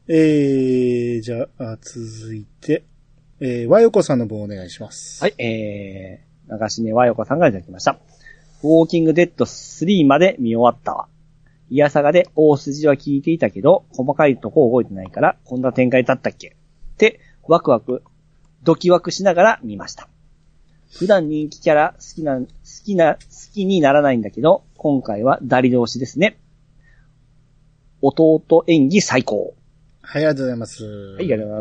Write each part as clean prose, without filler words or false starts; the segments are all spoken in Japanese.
じゃあ、続いて、和よこさんの分お願いします。 はい、流しね和よこさんがいただきました。ウォーキングデッド3まで見終わったわ。イヤサガで大筋は聞いていたけど、細かいとこ覚えてないから、こんな展開だったっけって、ドキワクしながら見ました。普段人気キャラ好きにならないんだけど、今回はダリ同士ですね。弟演技最高。 はい、ありがとうございます。 はい、ありがとうございます。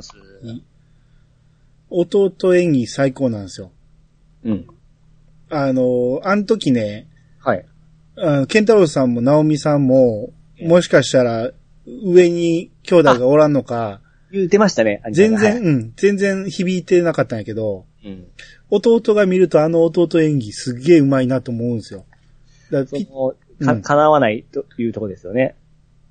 弟演技最高なんですよ。 うん。 あの時ね、 はい。 ケンタロウさんもナオミさんも、もしかしたら上に兄弟がおらんのか、 言ってましたね。 全然響いてなかったんやけど、 うん、 弟が見ると弟演技すっげえ上手いなと思うんですよ。 叶わないというところですよね。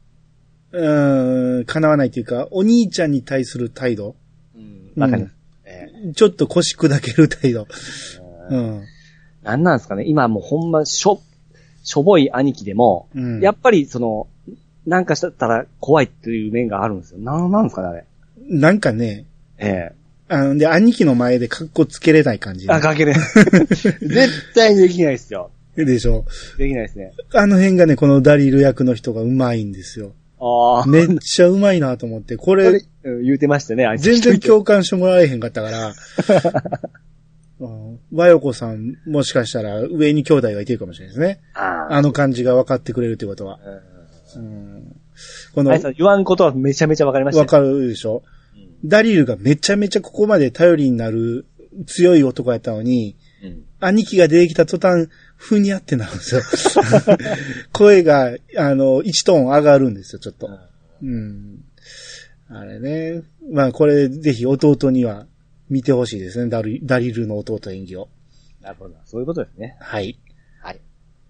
叶わないというか、お兄ちゃんに対する態度。 わかります。 ちょっと腰砕ける態度。 なんなんですかね。今もうほんましょぼい兄貴でも、やっぱりなんかしたら怖いっていう面があるんですよ。なんですかね、あれ。 なんかね。で、兄貴の前でカッコつけれない感じ。 かけれない。絶対にできないですよ。 でしょ。 できないですね。 あの辺がね、このダリル役の人が上手いんですよ。めっちゃ上手いなと思って、これ言うてましたね、 全然共感してもらえへんかったから、和よこさん、もしかしたら上に兄弟がいてるかもしれないですね。あの感じが分かってくれるってことは。 この言わんことはめちゃめちゃ分かりました。 分かるでしょ、ダリルがめちゃめちゃここまで頼りになる強い男やったのに、兄貴が出てきた途端、ふにゃってなるんですよ。声が、1トーン上がるんですよ、ちょっと。あれね。まあ、これ、ぜひ弟には見てほしいですね。ダリルの弟演技を。 なるほど。そういうことですね。 はい。 はい。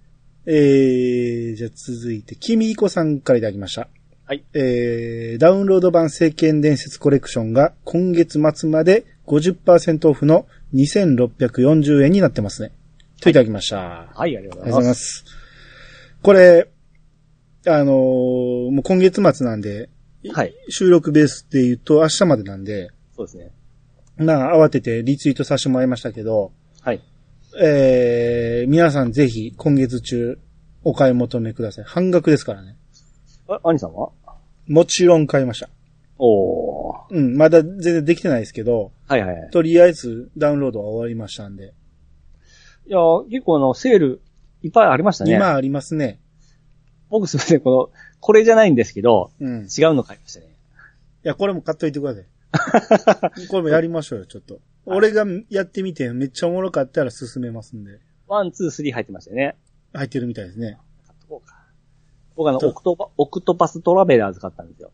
じゃあ続いて、キミイコさんからいただきました。 はい。 ダウンロード版聖剣伝説コレクションが今月末まで 50% オフの2640円になってますね。といただきました。 はい、ありがとうございます。 ありがとうございます。これ、もう今月末なんで、 はい。 収録ベースで言うと明日までなんで、 そうですね。 慌ててリツイートさせてもらいましたけど、 はい。 皆さんぜひ今月中お買い求めください。半額ですからね。 兄さんは？ もちろん買いました。まだ全然できてないですけど、 はいはいはい。 とりあえずダウンロードは終わりましたんで。 いや、結構セールいっぱいありましたね。 今ありますね。 僕すみません、これじゃないんですけど、違うの買いましたね。 いや、これも買っといてください。これもやりましょうよ、ちょっと。俺がやってみてめっちゃおもろかったら進めますんで。 1、2、3入ってましたよね。 入ってるみたいですね。 買っとこうか。僕オクトパストラベラーズ買ったんですよ。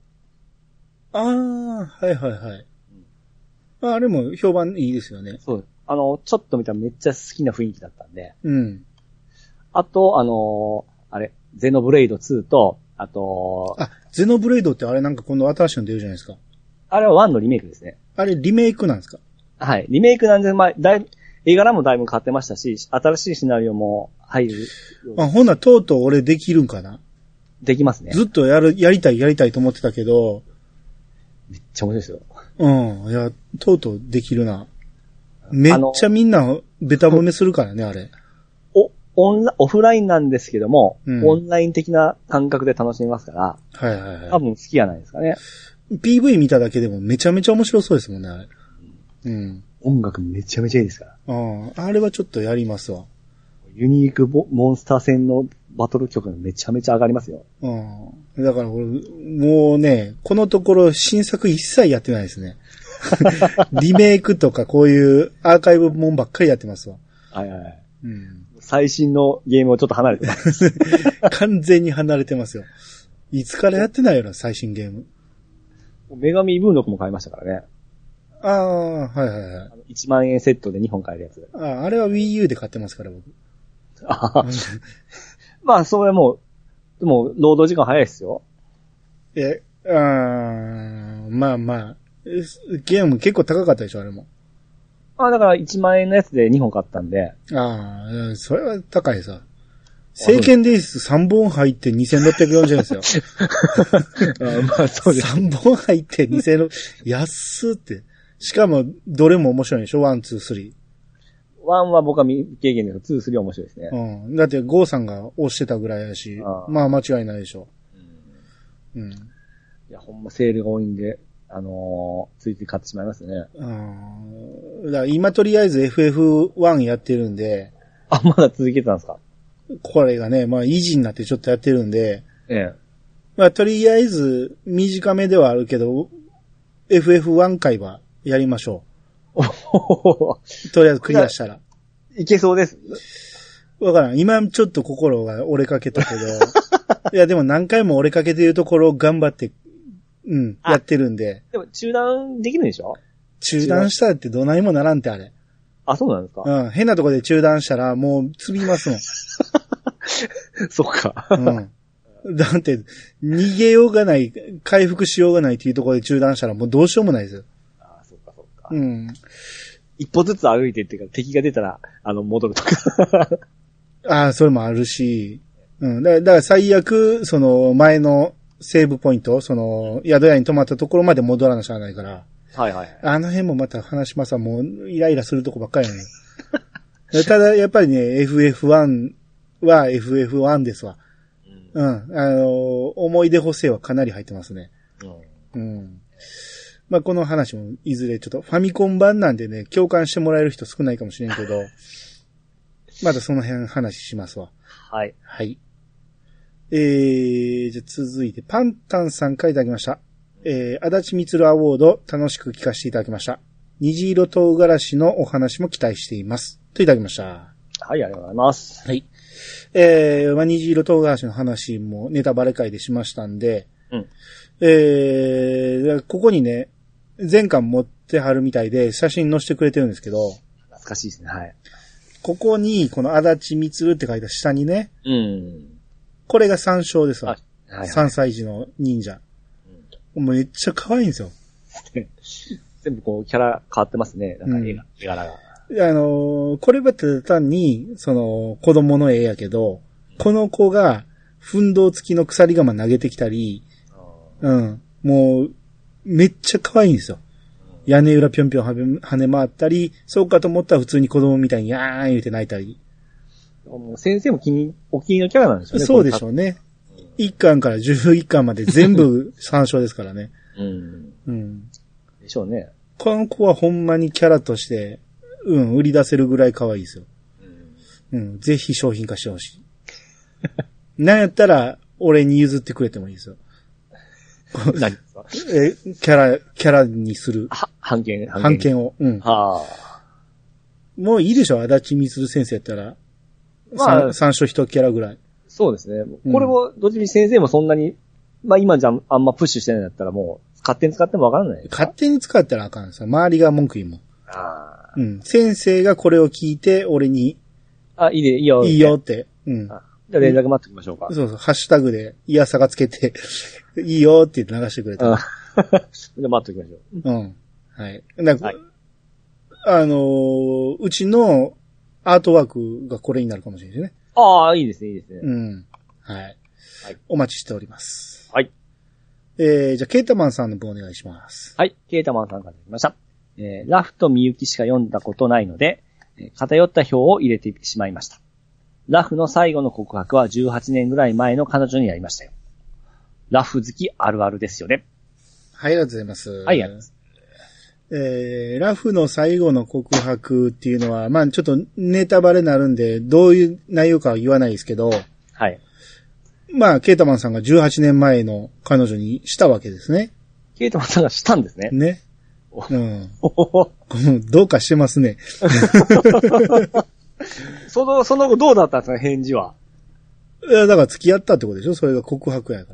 はいはいはい。あれも評判いいですよね。 そう。ちょっと見たらめっちゃ好きな雰囲気だったんで。あと、ゼノブレイド2と、 ゼノブレイドってあれなんか今度新しいの出るじゃないですか。あれは1のリメイクですね。 あれリメイクなんですか？ はい。リメイクなんで、絵柄もだいぶ変わってましたし、新しいシナリオも入る。 ほんならとうとう俺できるんかな？ できますね。 ずっとやりたいと思ってたけど。 めっちゃ面白いですよ。いや、とうとうできるな。めっちゃみんなベタ褒めするからね、あれ。 オフラインなんですけども、オンライン的な感覚で楽しめますから、 はいはいはい。 多分好きやないですかね。 PV 見ただけでもめちゃめちゃ面白そうですもんね、あれ。 音楽めちゃめちゃいいですから。 あれはちょっとやりますわ。 ユニークモンスター戦のバトル曲がめちゃめちゃ上がりますよ。 だからもうね、このところ新作一切やってないですね。リメイクとかこういうアーカイブもんばっかりやってますわ。 はいはいはい。最新のゲームをちょっと離れてます。 完全に離れてますよ。いつからやってないよな、最新ゲーム。 女神ブーノクも買いましたからね。 はいはいはい。 1万円セットで2本買えるやつ。 あれは Wii U で買ってますから、僕。 まあ、それも、でも、労働時間早いですよ。 まあまあ、ゲーム結構高かったでしょ、あれも。 だから1万円のやつで2本買ったんで。 それは高いさ。 聖剣デイス3本入って2640円ですよ。 まあそうです。 3本入って2600、安って。しかも、どれも面白いでしょ ?1、2、3。 1は僕は未経験ですけど、2、3は面白いですね。 うん。だって、ゴーさんが押してたぐらいやし、まあ間違いないでしょ。うん。いや、ほんまセールが多いんで、ついつい買ってしまいますね。 だから今とりあえず FF1 やってるんで。 あ、まだ続けてたんですか？ これがね、まあ維持になってちょっとやってるんで。 ええ。 まあとりあえず短めではあるけど、FF1 回はやりましょう。とりあえずクリアしたら。 いけそうです。 わからん。今ちょっと心が折れかけたけど。いやでも何回も折れかけてるところを頑張って、やってるんで。 でも中断できるんでしょ？ 中断したってどないもならんってあれ。 あ、そうなんですか？ 変なとこで中断したらもう積みますもん。 そっか。 だって、逃げようがない、回復しようがないっていうところで中断したらもうどうしようもないですよ。 あ、そっかそっか。 一歩ずつ歩いてっていうか、敵が出たら、戻るとか。 それもあるし、だから最悪、その前のセーブポイント、その宿屋に泊まったところまで戻らなきゃないから。 はいはい。 あの辺もまた話しますわ、もうイライラするとこばっかりやね。ただやっぱりね、FF1 は FF1 ですわ。思い出補正はかなり入ってますね。まあ、この話もいずれちょっとファミコン版なんでね、共感してもらえる人少ないかもしれんけど、またその辺話しますわ。 はい。 はい。じゃ続いて、パンタンさんからいただきました。足立みつるアワード楽しく聞かせていただきました。虹色唐辛子のお話も期待しています。といただきました。はい、 ありがとうございます。 はい。虹色唐辛子の話もネタバレ会でしましたんで、ここにね、前巻持ってはるみたいで写真載せてくれてるんですけど、 懐かしいですね、はい。 ここに、この足立みつるって書いた下にね、これが山椒ですわ。3歳児の忍者。もうめっちゃ可愛いんですよ。 全部こう、キャラ変わってますね。なんか絵柄が。 これはただ単に、その、子供の絵やけど、この子が、奮闘付きの鎖鎌投げてきたり、もう、めっちゃ可愛いんですよ。屋根裏ぴょんぴょん跳ね回ったり、そうかと思ったら普通に子供みたいにやーん言うて泣いたり。 先生もお気に入りのキャラなんですよね。 そうでしょうね。1巻から11巻まで全部参照ですからね。 でしょうね。 この子はほんまにキャラとして、売り出せるぐらい可愛いですよ。ぜひ商品化してほしい。なんやったら、俺に譲ってくれてもいいですよ。 何ですか？ キャラにする。 版権を。もういいでしょ、足立みつる先生やったら。三章一キャラぐらい。 そうですね。これも、どっちに先生もそんなに、今じゃあんまプッシュしてないんだったらもう、勝手に使ってもわからないですか？ 勝手に使ったらあかんですよ。周りが文句言うもん。先生がこれを聞いて、俺に。 いいよ。 いいよって。 じゃあ連絡待っておきましょうか。 そう、ハッシュタグで、いやさがつけて、いいよって流してくれた。 じゃあ待っておきましょう。 はい。うちのアートワークがこれになるかもしれないですね。 いいですね、いいですね。 はい。お待ちしております。 はい。 じゃあ、ケータマンさんの分お願いします。 はい。ケータマンさんからいただきました。ラフとミユキしか読んだことないので、偏った表を入れてしまいました。ラフの最後の告白は18年ぐらい前の彼女にやりましたよ。ラフ好きあるあるですよね。 はい、ありがとうございます。 はい、ありがとうございます。 ラフの最後の告白っていうのは、ちょっとネタバレになるんで、どういう内容かは言わないですけど、 はい。 ケータマンさんが18年前の彼女にしたわけですね。 ケータマンさんがしたんですね。 ね。どうかしてますね。 その後どうだったんですか、返事は。 いや、だから付き合ったってことでしょ？それが告白やから。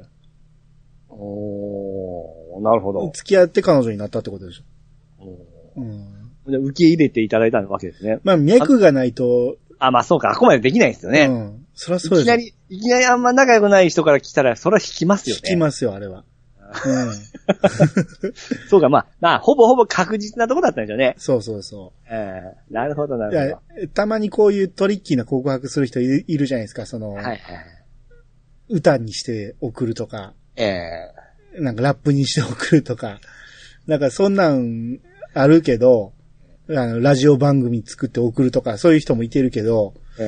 なるほど。 付き合って彼女になったってことでしょ？ 受け入れていただいたわけですね。 脈がないと。 そうか、あここまでできないですよね。 そりゃそうです。 いきなりあんま仲良くない人から来たら、それは引きますよね。 引きますよ、あれは。 うん。 そうか、まあ、ほぼ確実なとこだったんでしょうね。 そうそうそなるほど、なう。 るほど。 いや、たまにこういうトリッキーな告白する人いるじゃないですか、 はいはい。 歌にして送るとか、なんかラップにして送るとか、なんかそんなんあるけど、ラジオ番組作って送るとか、そういう人もいてるけど、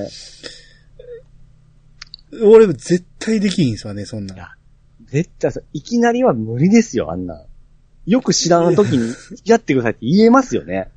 俺絶対できひんすわね、そんなん。 絶対いきなりは無理ですよ、あんな。よく知らん時に付き合ってくださいって言えますよね。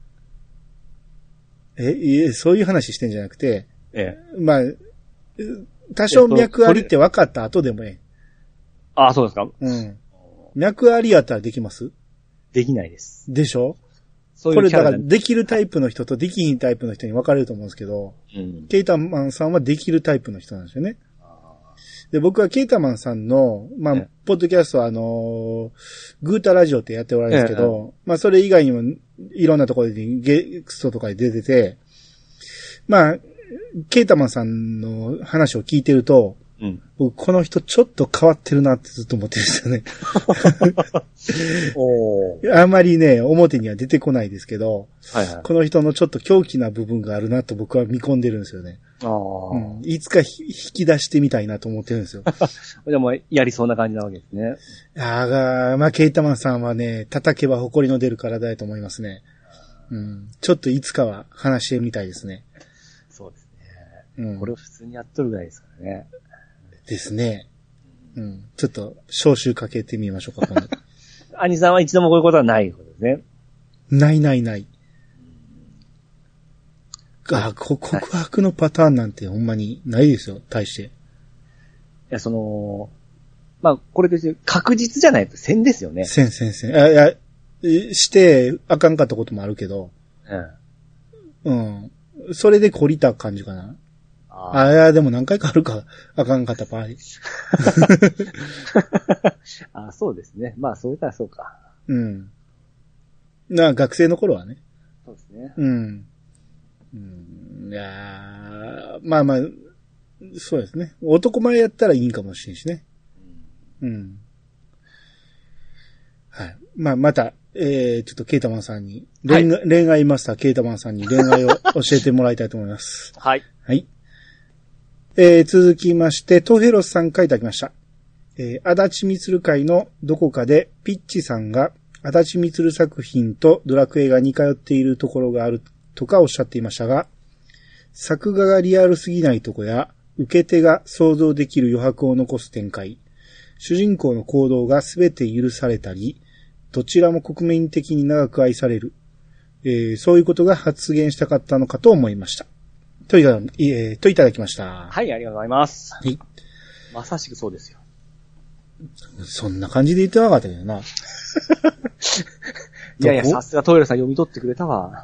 そういう話してんじゃなくて、まあ、多少脈ありって分かった後でもあ、そうですか。 うん。脈ありやったらできます？ できないです。 でしょ？ そういうこれだからできるタイプの人とできひんタイプの人に分かれると思うんですけど、ケイタマンさんはできるタイプの人なんですよね。で、僕はケイタマンさんの、まあ、ポッドキャストはグータラジオってやっておられるんですけど、まあ、それ以外にもいろんなところでゲストとかで出てて、まあ、ケイタマンさんの話を聞いてると、僕この人ちょっと変わってるなってずっと思ってるんですよね。あんまりね、表には出てこないですけど、この人のちょっと狂気な部分があるなと僕は見込んでるんですよね。いつか引き出してみたいなと思ってるんですよ。 でもやりそうな感じなわけですね。 まあ、ケイタマンさんはね、叩けば誇りの出る体だと思いますね。ちょっといつかは話してみたいですね。 そうですね。これを普通にやっとるぐらいですからね。 ですね。ちょっと、招集かけてみましょうか、今度。 兄さんは一度もこういうことはないことですね。ない。 告白のパターンなんてほんまにないですよ、対して。いや、まあ、これ別に確実じゃないと線ですよね。 線。して、あかんかったこともあるけど。それで懲りた感じかな。いや、でも何回かあるか、あかんかった場合。 そうですね。まあ、それならそうか。 学生の頃はね。 そうですね。 いやまあ、そうですね。男前やったらいいんかもしれんしね。はい。まあ、また、ちょっとケイタマンさんに、恋愛マスターケイタマンさんに恋愛を教えてもらいたいと思います。 はい。 はい。続きまして、トヘロスさんからいただきました。足立みつる会のどこかで、ピッチさんが、足立みつる作品とドラクエが似通っているところがあるとかおっしゃっていましたが、作画がリアルすぎないとこや、受け手が想像できる余白を残す展開、主人公の行動がすべて許されたり、どちらも国民的に長く愛される、そういうことが発言したかったのかと思いました。といただきました。 はい、ありがとうございます。 はい。 まさしくそうですよ。 そんな感じで言ってなかったけどな。 いや、さすがトイレさん読み取ってくれたわ。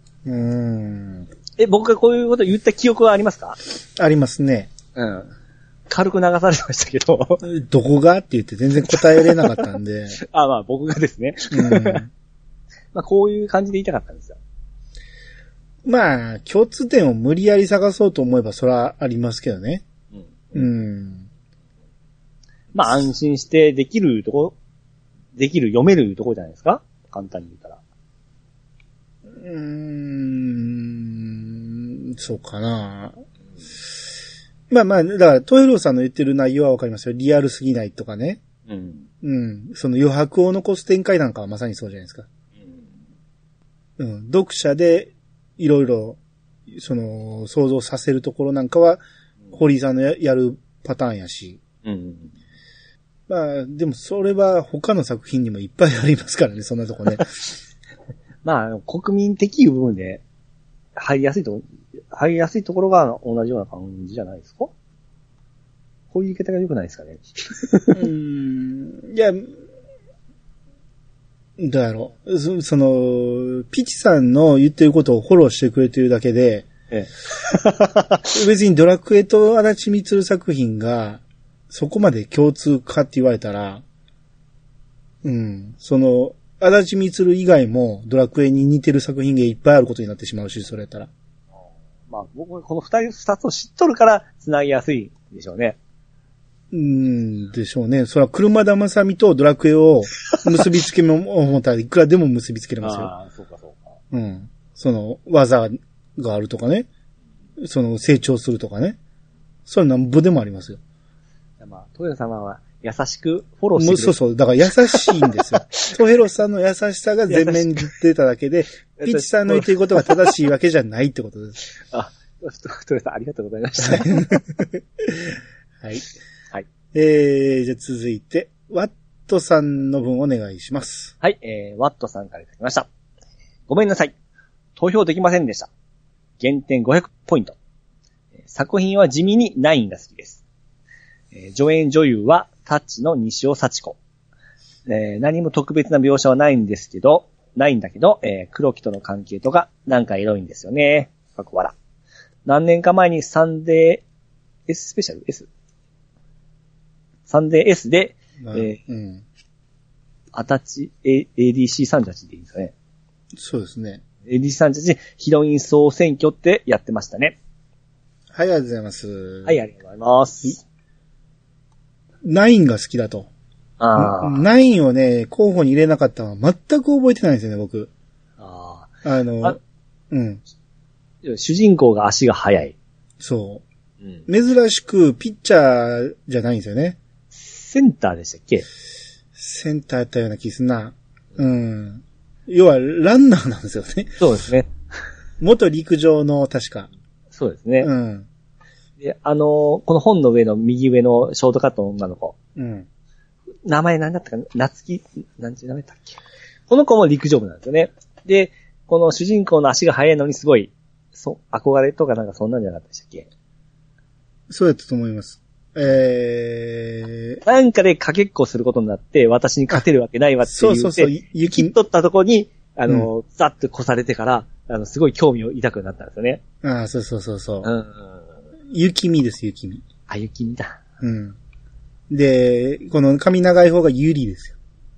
僕がこういうこと言った記憶はありますか？ ありますね。 軽く流されてましたけど。 どこがって言って全然答えれなかったんで。 まあ僕がですね。まあこういう感じで言いたかったんですよ。 まあ、共通点を無理やり探そうと思えばそれはありますけどね。 まあ安心してできる、読めるとこじゃないですか？簡単に言ったら。 そうかな。まあ、だから、トヘロさんの言ってる内容はわかりますよ。リアルすぎないとかね。その余白を残す展開なんかはまさにそうじゃないですか。読者でいろいろ、想像させるところなんかは、堀井さんのやるパターンやし。まあ、でもそれは他の作品にもいっぱいありますからね、そんなとこね。 まあ、国民的いう部分で入りやすいところが同じような感じじゃないですか？こういう言い方が良くないですかね。 いや、どうやろう。ピチさんの言ってることをフォローしてくれてるだけで、別にドラクエと足立みつる作品がそこまで共通かって言われたら、足立みつる以外もドラクエに似てる作品がいっぱいあることになってしまうし、それやったら。 まあ僕はこの二つを知っとるから繋ぎやすいでしょうね。 でしょうね。そら、車田正美とドラクエを結びつけも思ったらいくらでも結びつけれますよ。 ああ、そうかそうか。 うん。その、技があるとかね。その、成長するとかね。それなんぼでもありますよ。 まあ、トヨタ様は優しくフォローしてくれる。 そうそう。だから優しいんですよ。トヘロさんの優しさが前面に出ただけで、ピッチさんの言っていることが正しいわけじゃないってことです。 あ、トヨタさんありがとうございました。 はい。 はい。 じゃあ続いて、ワットさんの分お願いします。 はい、ワットさんからいただきました。ごめんなさい。投票できませんでした。減点500ポイント。作品は地味に9が好きです。助演女優はタッチの西尾幸子。何も特別な描写はないんだけど、黒木との関係とかなんかエロいんですよね。かっこ笑。何年か前にサンデー S スペシャル S？ サンデー S で、アタッチ、ADC38 でいいんですかね。 そうですね。 ADC38 ヒロイン総選挙ってやってましたね。 はい、ありがとうございます。 はい、ありがとうございます。 9が好きだと。9をね、候補に入れなかったのは全く覚えてないんですよね、僕。 主人公が足が速い。 そう。珍しくピッチャーじゃないんですよね。 センターでしたっけ？ センターやったような気すんな。要は、ランナーなんですよね。 そうですね。 元陸上の確か。 そうですね。で、この本の上の右上のショートカットの女の子。名前何だったかな？夏希、なんていう名前だっけ？この子も陸上部なんですよね。で、この主人公の足が速いのにすごい、憧れとかなんかそんなんじゃなかったでしたっけ？ そうやったと思います。 なんかでかけっこすることになって、私に勝てるわけないわって言って、そう。雪取ったとこに、ザッと越されてから、すごい興味を抱くようになったんですよね。 ああ、そう。雪見です、雪見。 あ、雪見だ。 で、この髪長い方がユリですよ。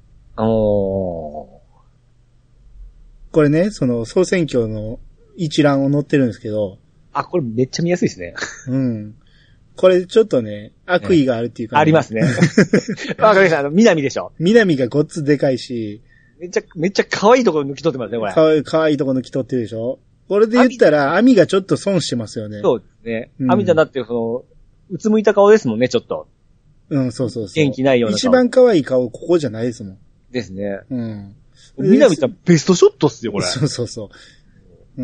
これね、その総選挙の一覧を載ってるんですけど。 あ、これめっちゃ見やすいですね。 これちょっとね、悪意があるっていうか、 ありますね。わかりました。南でしょ。 南がごっつでかいし。 めっちゃ可愛いところ抜き取ってますね、これ。 可愛いところ抜き取ってるでしょ。これで言ったら、アミがちょっと損してますよね。 そうですね。アミちゃんだって、うつむいた顔ですもんね、ちょっと。 そう。 元気ないような顔。 一番可愛い顔、ここじゃないですもん。 ですね。南ちゃん、ベストショットっすよ、これ。 そう。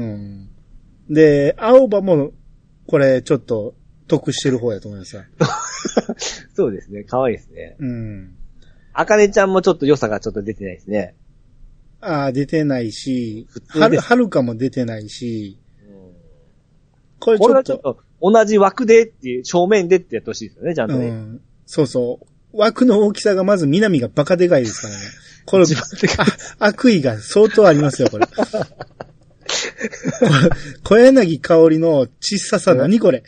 で、青葉も、これ、ちょっと、得してる方やと思いますよ。 そうですね。可愛いですね。あかねちゃんもちょっと良さがちょっと出てないですね。 出てないし、はるかも出てないし、これちょっと同じ枠でっていう、正面でってやってほしいですよね、ちゃんとね。 そう。枠の大きさがまず南がバカでかいですからね。これ、悪意が相当ありますよ、これ。小柳香織の小ささ何これ。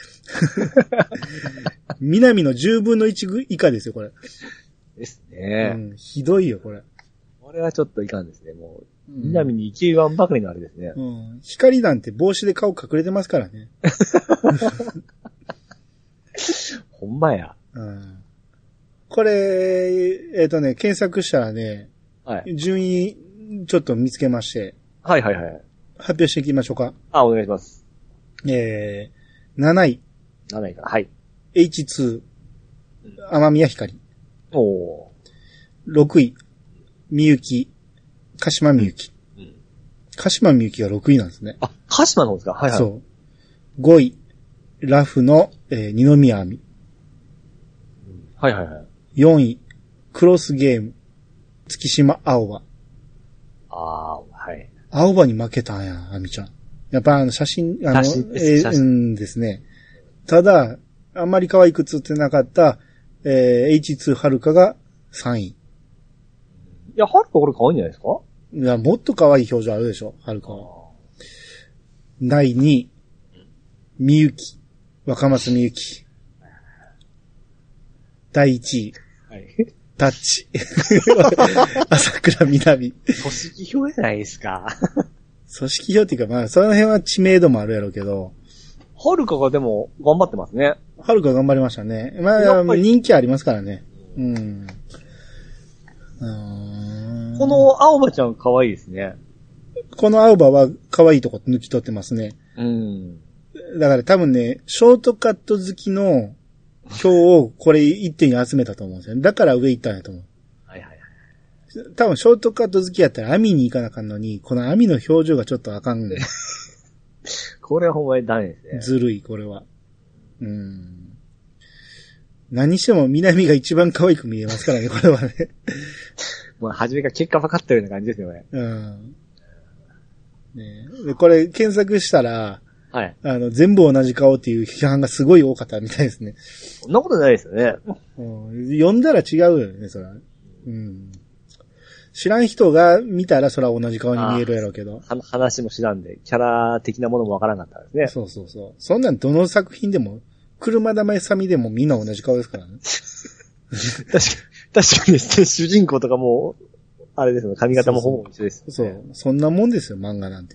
南の10分の1以下ですよ、これ。 ですね。 ひどいよ、これ。 これはちょっといかんですね、もう。南に勢いわんばかりのあれですね。 光なんて帽子で顔隠れてますからね。 ほんまや。 これ、検索したらね、順位ちょっと見つけまして。 はい。 発表していきましょうか。 お願いします。 7位。 7位か。はい。 H2。天宮光。6位。みゆき。鹿島みゆき。鹿島みゆきが6位なんですね。 鹿島の方ですか？はい。 そう。5位。ラフの、二宮亜美。 はい。 4位。クロスゲーム。月島青葉。 はい。 青葉に負けたんや、亜美ちゃん。やっぱ写真ですね。ただ、あんまり可愛く映ってなかった、H2 はるかが3位。 いや、はるかこれ可愛いんじゃないですか？ いや、もっと可愛い表情あるでしょ、はるかは。第2位。みゆき。若松みゆき。第1位。タッチ。朝倉みなみ。 組織票じゃないですか。 組織票っていうか、その辺は知名度もあるやろうけど。 はるかがでも頑張ってますね。 はるか頑張りましたね。まあ、人気ありますからね。うん。 この青葉ちゃん可愛いですね。 この青葉は可愛いとこ抜き取ってますね。 うん。 だから多分ね、ショートカット好きの票をこれ一手に集めたと思うんですよね。だから上行ったんやと思う。 はいはいはい。 多分ショートカット好きやったら網に行かなあかんのに、この網の表情がちょっとあかんね。 これはほんまにダメですね。 ずるい、これは。何しても南が一番可愛く見えますからね、これはね。 もう初めから結果分かったような感じですよね。 ねでこれ検索したら、 はい。 全部同じ顔っていう批判がすごい多かったみたいですね。 そんなことないですよね。 読んだら違うよね、それは。知らん人が見たらそれは同じ顔に見えるやろうけど。 話も知らんで、キャラ的なものもわからなかったですね。 そうそうそう。そんなんどの作品でも、車田正美でもみんな同じ顔ですからね。 確かに主人公とかも、あれですよ、髪型もほぼ一緒です、ね。 そう。そんなもんですよ、漫画なんて。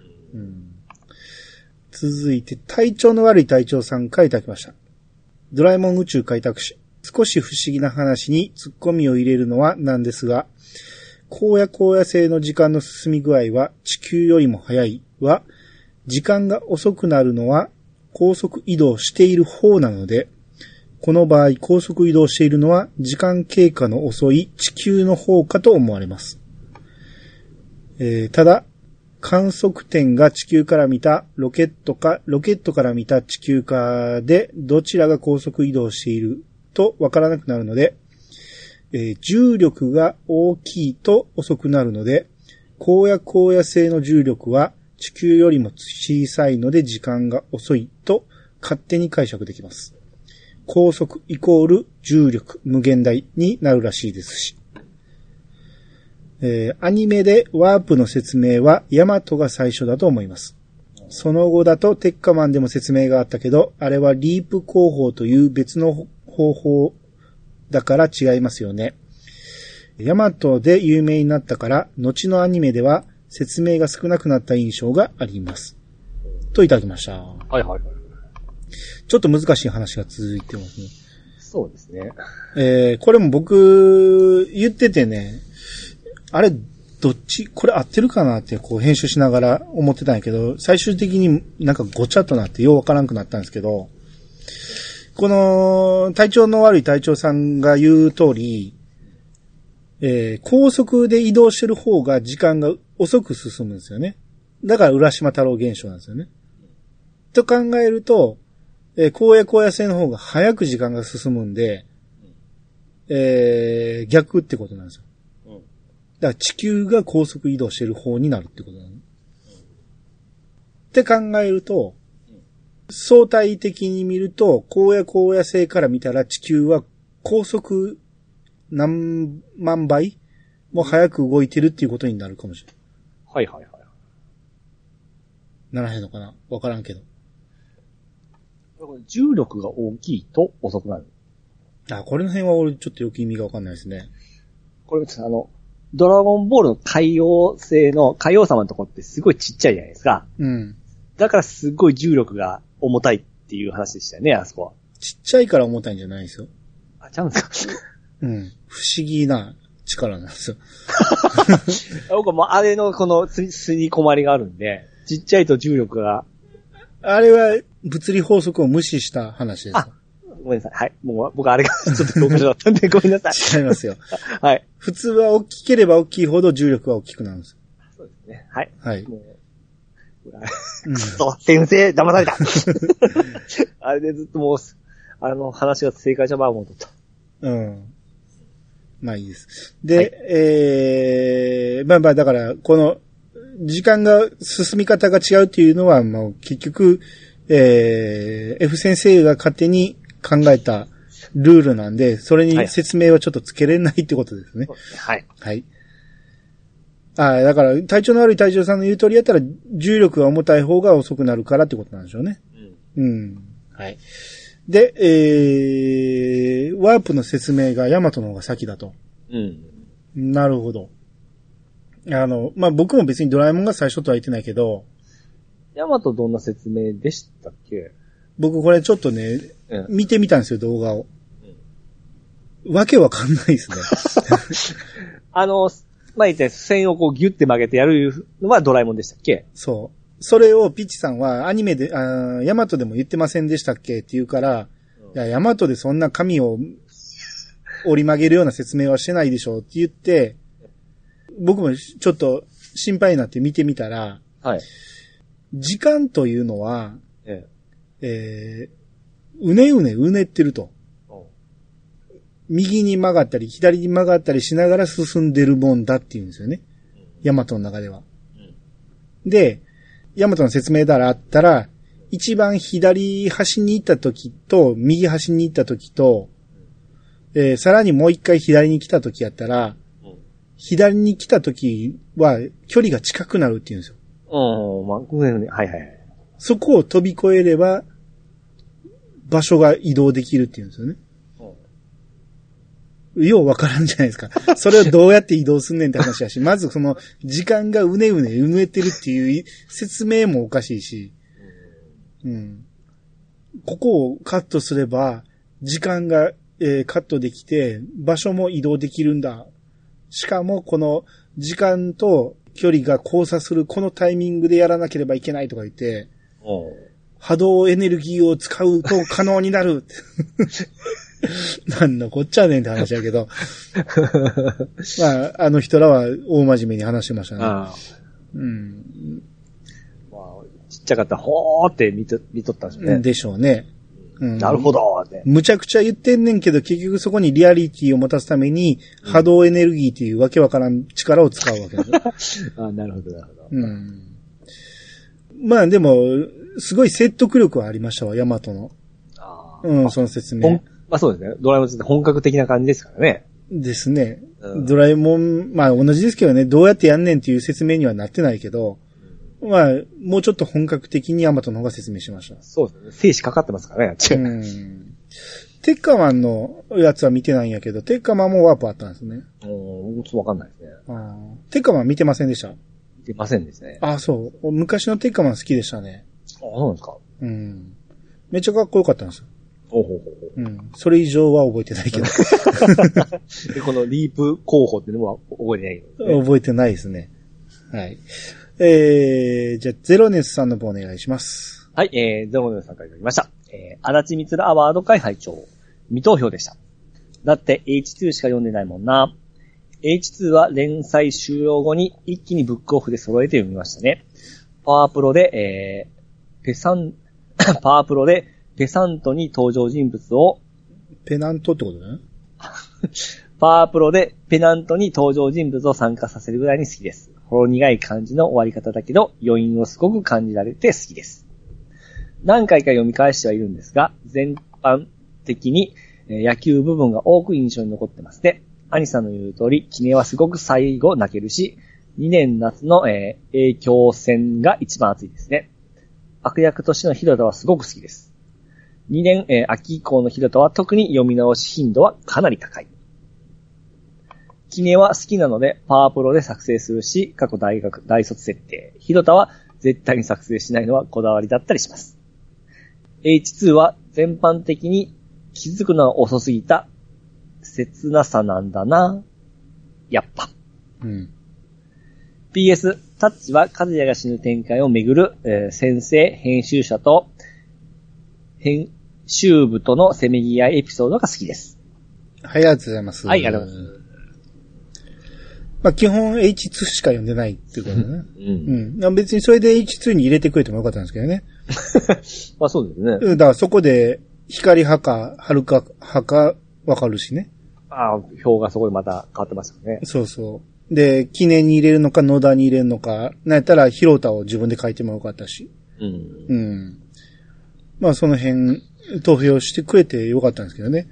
続いて、体調の悪い隊長さんからいただきました。ドラえもん宇宙開拓史。少し不思議な話にツッコミを入れるのはなんですが、荒野荒野星の時間の進み具合は地球よりも早いは、時間が遅くなるのは高速移動している方なので、この場合高速移動しているのは時間経過の遅い地球の方かと思われます。ただ、観測点が地球から見たロケットから見た地球かでどちらが高速移動しているとわからなくなるので、重力が大きいと遅くなるので、荒野荒野星の重力は地球よりも小さいので時間が遅いと勝手に解釈できます。高速イコール重力無限大になるらしいですし。アニメでワープの説明はヤマトが最初だと思います。その後だとテッカマンでも説明があったけど、あれはリープ工法という別の方法だから違いますよね。ヤマトで有名になったから、後のアニメでは説明が少なくなった印象があります。といただきました。 はいはいはい。 ちょっと難しい話が続いてますね。 そうですね。 これも僕言っててね、あれ、どっち、これ合ってるかなってこう編集しながら思ってたんやけど、最終的になんかごちゃっとなってようわからんくなったんですけど、この体調の悪い隊長さんが言う通り、高速で移動してる方が時間が遅く進むんですよね。だから浦島太郎現象なんですよね。と考えると、荒野荒野星の方が早く時間が進むんで、逆ってことなんですよ。だから地球が高速移動してる方になるってことなの。って考えると、相対的に見ると、荒野荒野星から見たら地球は高速何万倍も早く動いてるっていうことになるかもしれない。 はいはいはい。 ならへんのかなわからんけど。 重力が大きいと遅くなる。 これの辺は俺ちょっとよく意味がわかんないですね。 これドラゴンボールの海王星の海王様のとこってすごいちっちゃいじゃないですか。 うん。 だからすごい重力が重たいっていう話でしたよね、あそこは。 ちっちゃいから重たいんじゃないですよ。 ちゃうんですかうん。不思議な力なんですよ。 僕はもうあれのこの吸い込まれがあるんで、ちっちゃいと重力が。 あれは物理法則を無視した話です。 ごめんなさい。はい。もう僕あれがちょっと教科書だったんでごめんなさい。 違いますよ。 はい。 普通は大きければ大きいほど重力は大きくなるんです。 そうですね。はい。 はい。 もう先生、騙された。あれでずっともう、話が正解じゃまあ思うとった。 うん。まあいいです。で、まあだから、この、時間が進み方が違うっていうのは、もう結局、F 先生が勝手に考えたルールなんで、それに説明はちょっとつけれないってことですね。 はい。 はい。だから、体調の悪い隊長さんの言う通りやったら、重力が重たい方が遅くなるからってことなんでしょうね。うん。はい。で、ワープの説明がヤマトの方が先だと。 うん。 なるほど。まあ、僕も別にドラえもんが最初とは言ってないけど、 ヤマトどんな説明でしたっけ？ 僕これちょっとね、見てみたんですよ、動画を。わけわかんないですね。 まあ、言って線をこうギュッて曲げてやるのはドラえもんでしたっけ？ そう。それをピッチさんはアニメで、ヤマトでも言ってませんでしたっけって言うから、いや、ヤマトでそんな紙を折り曲げるような説明はしてないでしょって言って、僕もちょっと心配になって見てみたら、 はい。 時間というのは、うねってると。右に曲がったり、左に曲がったりしながら進んでるもんだって言うんですよね。ヤマトの中では。で、ヤマトの説明だらあったら、一番左端に行った時と、右端に行った時と、さらにもう一回左に来た時やったら、左に来た時は距離が近くなるって言うんですよ。 まあ、はいはい。 そこを飛び越えれば、場所が移動できるって言うんですよね。ようわからんじゃないですか。それをどうやって移動すんねんって話だし、まずその時間がうねってるっていう説明もおかしいし、ここをカットすれば、時間が、カットできて、場所も移動できるんだ。しかもこの時間と距離が交差するこのタイミングでやらなければいけないとか言って、波動エネルギーを使うと可能になる。なんのこっちゃねんって話だけど。まあ、あの人らは大真面目に話してましたね。まあ、 ちっちゃかったら、ほーって見とったんですね。 でしょうね。 なるほどって。 むちゃくちゃ言ってんねんけど、結局そこにリアリティを持たすために、波動エネルギーっていうわけわからん力を使うわけです。 なるほど。 まあでも、すごい説得力はありましたわ、ヤマトの。その説明。 まあそうですね。ドラえもんって本格的な感じですからね。 ですね。ドラえもん、まあ同じですけどね、どうやってやんねんっていう説明にはなってないけど、まあ、もうちょっと本格的にヤマトの方が説明しました。 そうですね。生死かかってますからね。 テッカマンのやつは見てないんやけど、テッカマンもワープあったんですね。 ちょっとわかんないですね。 テッカマン見てませんでした？ 見てませんですね。 そう。昔のテッカマン好きでしたね。 そうなんですか？ めっちゃかっこよかったんですよ。それ以上は覚えてないけど。 で、このリープ候補っていうのは覚えてない、 覚えてないですね。はい。じゃあ、ゼロネスさんの方お願いします。 はい、ゼロネスさんからいただきました。足立光アワード会拝聴未投票でした。だって H2 しか読んでないもんな。H2 は連載終了後に一気にブックオフで揃えて読みましたね。パワープロでペサントに登場人物をペナントってことね。 パワープロでペナントに登場人物を参加させるぐらいに好きです。ほろ苦い感じの終わり方だけど余韻をすごく感じられて好きです。何回か読み返してはいるんですが、全般的に野球部分が多く印象に残ってますね。兄さんの言う通り、キネはすごく最後泣けるし、2年夏の影響戦が一番熱いですね。悪役としてのヒロタはすごく好きです。2年、秋以降のヒロタは特に読み直し頻度はかなり高い。キネは好きなのでパワープロで作成するし、過去大卒設定。ヒロタは絶対に作成しないのはこだわりだったりします。H2 は全般的に気づくのは遅すぎた切なさなんだな。やっぱ。PS、タッチはカズヤが死ぬ展開をめぐる、先生、編集者と編集部とのせめぎ合いエピソードが好きです。 はい、ありがとうございます。 はい、ありがとうございます。 まあ、基本 H2 しか読んでないっていうことね。別にそれで H2 に入れてくれてもよかったんですけどね。 まあそうですね。 だからそこで光派か、遥か派かわかるしね。 表がそこでまた変わってますよね。 そうそう。で、記念に入れるのか、野田に入れるのか、なんやったら、広田を自分で書いてもよかったし。まあ、その辺、投票してくれてよかったんですけどね。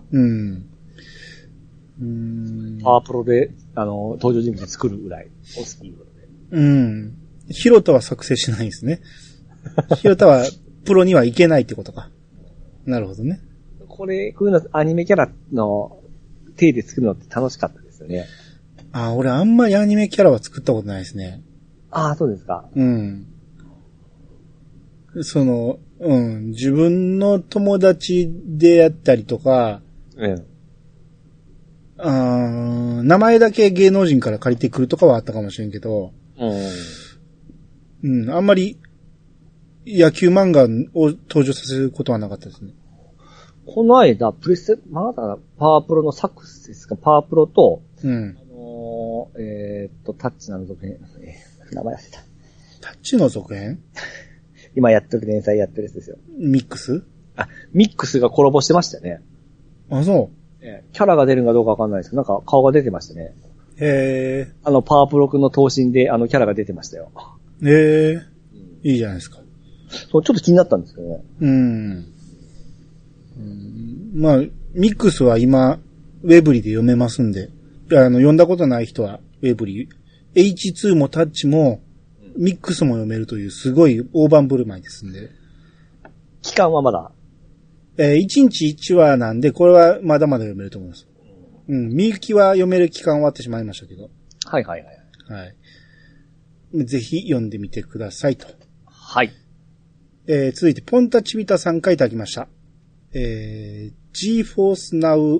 パワープロで、登場人物作るぐらい、お好きで。広田は作成しないんですね。広田は、プロにはいけないってことか。なるほどね。 こういうの、アニメキャラの、手で作るのって楽しかったですよね。 俺あんまりアニメキャラは作ったことないですね。 そうですか。 自分の友達でやったりとか、名前だけ芸能人から借りてくるとかはあったかもしれんけど、あんまり野球漫画を登場させることはなかったですね。 この間、まだパワープロのサクセスか、パワープロと、タッチの続編、名前忘れた。 タッチの続編今やってる連載やってるやつですよ。 ミックスがコラボしてましたね。 あ、そう。 キャラが出るのかどうかわかんないですけど、なんか顔が出てましたね。 へパワープロ君の頭身でキャラが出てましたよ。 いいじゃないですか。 そう、ちょっと気になったんですけどね。まあ、ミックスは今、ウェブリで読めますんで、読んだことない人は、ウェブリ、H2 もタッチも、ミックスも読めるという、すごい大盤振る舞いですんで。 期間はまだ 1日1話なんで、これはまだまだ読めると思います。みゆきは読める期間終わってしまいましたけど。 はい。 ぜひ読んでみてくださいと。 はい。 続いて、ポンタチビタさん書いてあきました。GeForce Now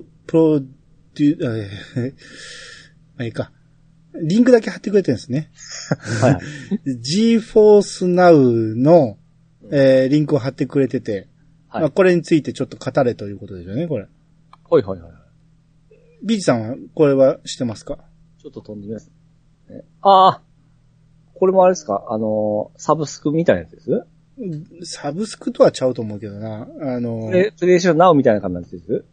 リンクだけ貼ってくれてるんですね。 はい。 GeForce Now の、リンクを貼ってくれてて、これについてちょっと語れということですよね、これ。 はい。 ビーチさんはこれは知ってますか？ ちょっと飛んでみます。これもあれですか？サブスクみたいなやつです？ サブスクとはちゃうと思うけどな。 プレイステーションナウみたいな感じなんです。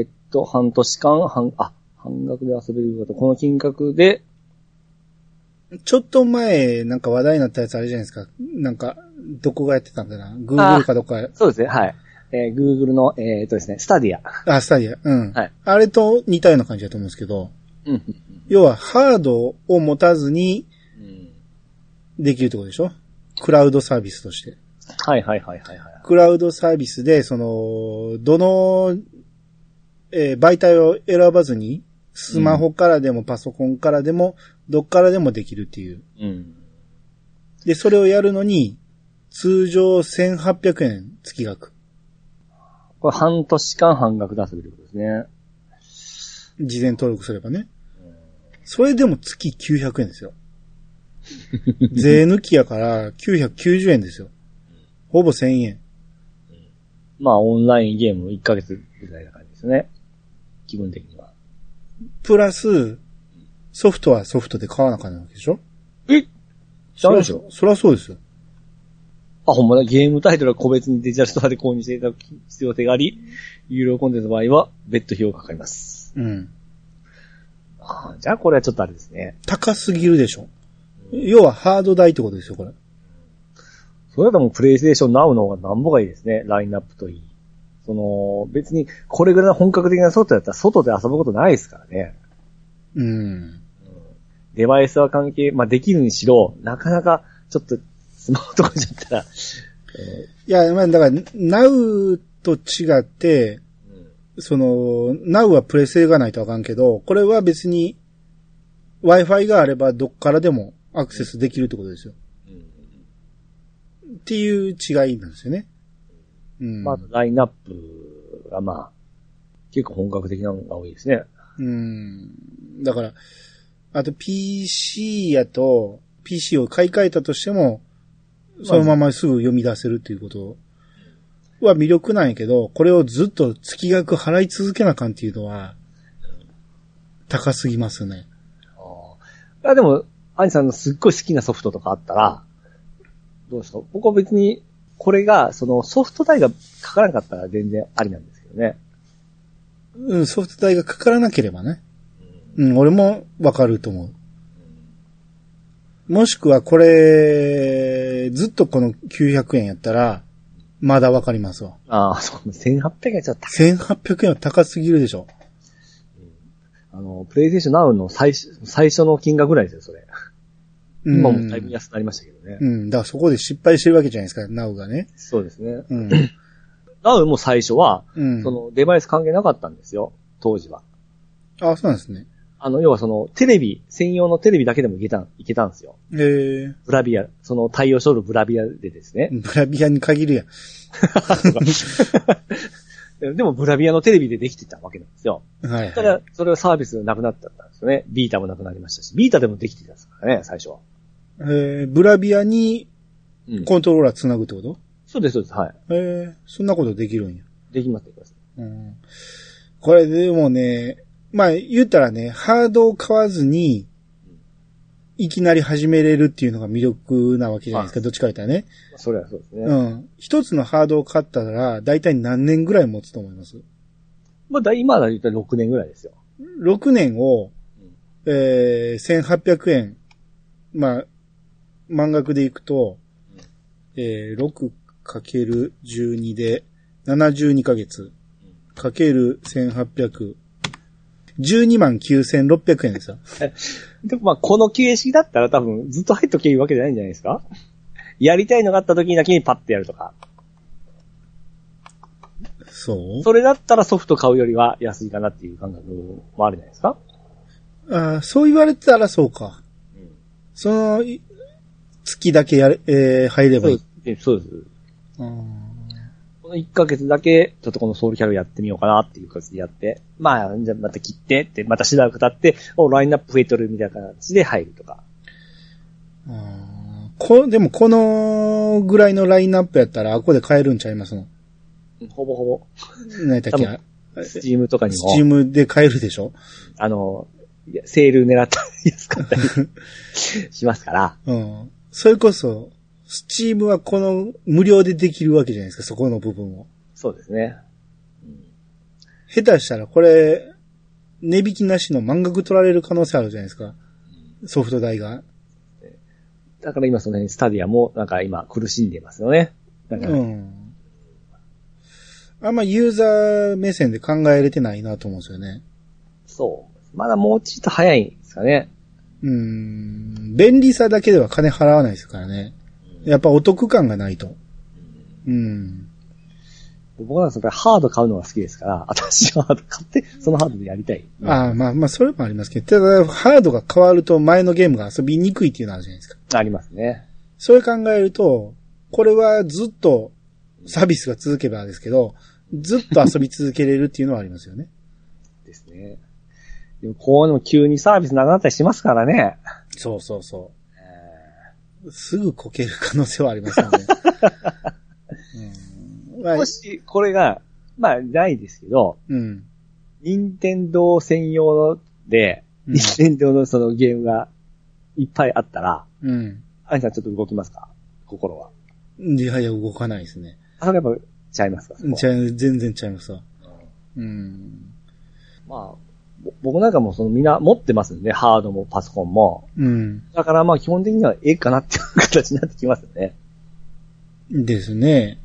半年間、半額で遊べること、この金額で。 ちょっと前、なんか話題になったやつあれじゃないですか。なんか、どこがやってたんかな ?Google かどっか。 そうですね、はい。Google の、ですね、スタディア。 スタディア。 はい。 あれと似たような感じだと思うんですけど。要は、ハードを持たずに、できるってことでしょ？クラウドサービスとして。 はい。 クラウドサービスで、どの、媒体を選ばずに、スマホからでもパソコンからでも、どっからでもできるっていう。で、それをやるのに、通常1800円月額。 これ半年間半額出せるってことですね。事前登録すればね。それでも月900円ですよ。税抜きやから990円ですよ。ほぼ1000円。 まあ、オンラインゲーム1ヶ月ぐらいな感じですね。気分的には。 プラス、ソフトはソフトで買わなあかんわけでしょ？ ダメでしょ？ そりゃそうですよ。 ほんまだ、ゲームタイトルは個別にデジタルストアで購入していただく必要性があり、有料コンテンツの場合は別途費用がかかります。じゃあこれはちょっとあれですね。 高すぎるでしょ？要はハード代ってことですよ、これ。 それだともうプレイステーションナウの方がなんぼがいいですね、ラインナップといい。別にこれぐらいの本格的なソフトだったら外で遊ぶことないですからね。デバイスは関係、できるにしろ、なかなかちょっとスマホとかじゃったら。いや、だから、ナウと違って、ナウはプレステがないとあかんけど、これは別に Wi-Fi があればどっからでもアクセスできるってことですよ。っていう違いなんですよね。 ラインナップが結構本格的なのが多いですね。 だから、あと PC やと、PC を買い替えたとしても、そのまますぐ読み出せるっていうことは魅力なんやけど、これをずっと月額払い続けなあかんっていうのは、高すぎますね。 でも、アニさんのすっごい好きなソフトとかあったら、どうですか？僕は別に、これが、ソフト代がかからなかったら全然ありなんですけどね。 ソフト代がかからなければね。俺もわかると思う。もしくはこれ、ずっとこの900円やったら、まだわかりますわ。 そう、1800円ちょっと高い。1800円は高すぎるでしょ。 プレイステーションナウの最初の金額ぐらいですよ、それ。今もだいぶ安くなりましたけどね。 だからそこで失敗してるわけじゃないですか、ナウがね。 そうですね。ナウも最初は、デバイス関係なかったんですよ、当時は。 そうなんですね。 要はその、専用のテレビだけでもいけたんですよ。ブラビア、その対応しとるブラビアでですね。 ブラビアに限るやん。 でもブラビアのテレビでできてたわけなんですよ。 はい、はい。 ただ、それはサービスがなくなったんですよね。ビータもなくなりましたし、ビータでもできてたんですからね、最初は。 ブラビアにコントローラーつなぐってこと、 そうです、そうです、はい。 そんなことできるんや。 できます、できます。 これでもね、まあ言ったらね、ハードを買わずに、いきなり始めれるっていうのが魅力なわけじゃないですか、どっちか言ったらね。 それはそうですね。 一つのハードを買ったら、だいたい何年ぐらい持つと思います？ まあ、今だいたい6年ぐらいですよ。 6年を、1800円。まあ、満額でいくと、6×12 で72ヶ月。かける1800。129,600円ですよ。 でもまあ、この形式だったら多分ずっと入っとけばいいわけじゃないんじゃないですか？やりたいのがあった時にだけにパッてやるとか。 そう？ それだったらソフト買うよりは安いかなっていう感覚もあるじゃないですか？ そう言われてたらそうか。その、月だけ入ればいい。 そうです。この1ヶ月だけ、ちょっとこのソウルキャラやってみようかなっていう感じでやって、まあ、じゃあまた切ってって、またしばらく経って、ラインナップ増えとるみたいな形で入るとか。 でもこのぐらいのラインナップやったら、ここで買えるんちゃいますの？ ほぼほぼ。 何やったっけ？ スチームとかにも。 スチームで買えるでしょ？ セール狙ったら安かったりしますから。 それこそ、スチームはこの無料でできるわけじゃないですか、そこの部分を。 そうですね。 下手したらこれ、値引きなしの満額取られる可能性あるじゃないですか。ソフト代が。 だから今その辺スタディアもなんか今苦しんでますよね。だからあんまユーザー目線で考えれてないなと思うんですよね。 そう。まだもうちょっと早いですかね。 便利さだけでは金払わないですからね。やっぱお得感がないと。 僕はそれハード買うのが好きですから、私はハード買って、そのハードでやりたい。 まあ、それもありますけど、ただ、ハードが変わると前のゲームが遊びにくいっていうのあるじゃないですか。 ありますね。 それ考えると、これはずっとサービスが続けばですけど、ずっと遊び続けれるっていうのはありますよね。 ですね。でもこういうの急にサービスなくなったりしますからね。 そう。すぐこける可能性はありますよね。 もし、これが、まあ、ないですけど、任天堂専用で、任天堂のそのゲームがいっぱいあったら、アニさんちょっと動きますか？心は。 いや、動かないですね。 それやっぱ、ちゃいますか？ 全然ちゃいますわ。 まあ、僕なんかもみんな持ってますんで、ハードもパソコンも。だからまあ基本的にはかなっていう形になってきますよね。 ですね。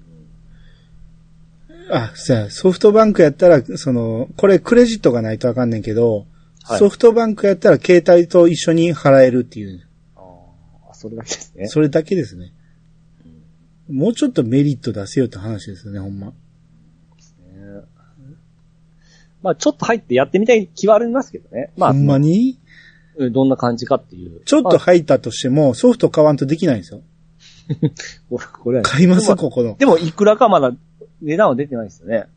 ソフトバンクやったら、これクレジットがないとあかんねんけど、ソフトバンクやったら携帯と一緒に払えるっていう。 それだけですね。 それだけですね。もうちょっとメリット出せよって話ですよね、ほんま。 まあちょっと入ってやってみたい気はありますけどね。まあ。 ほんまに？ どんな感じかっていう。 ちょっと入ったとしても、ソフト買わんとできないんですよ。 これ買いますここの。 でもいくらかまだ値段は出てないですよね。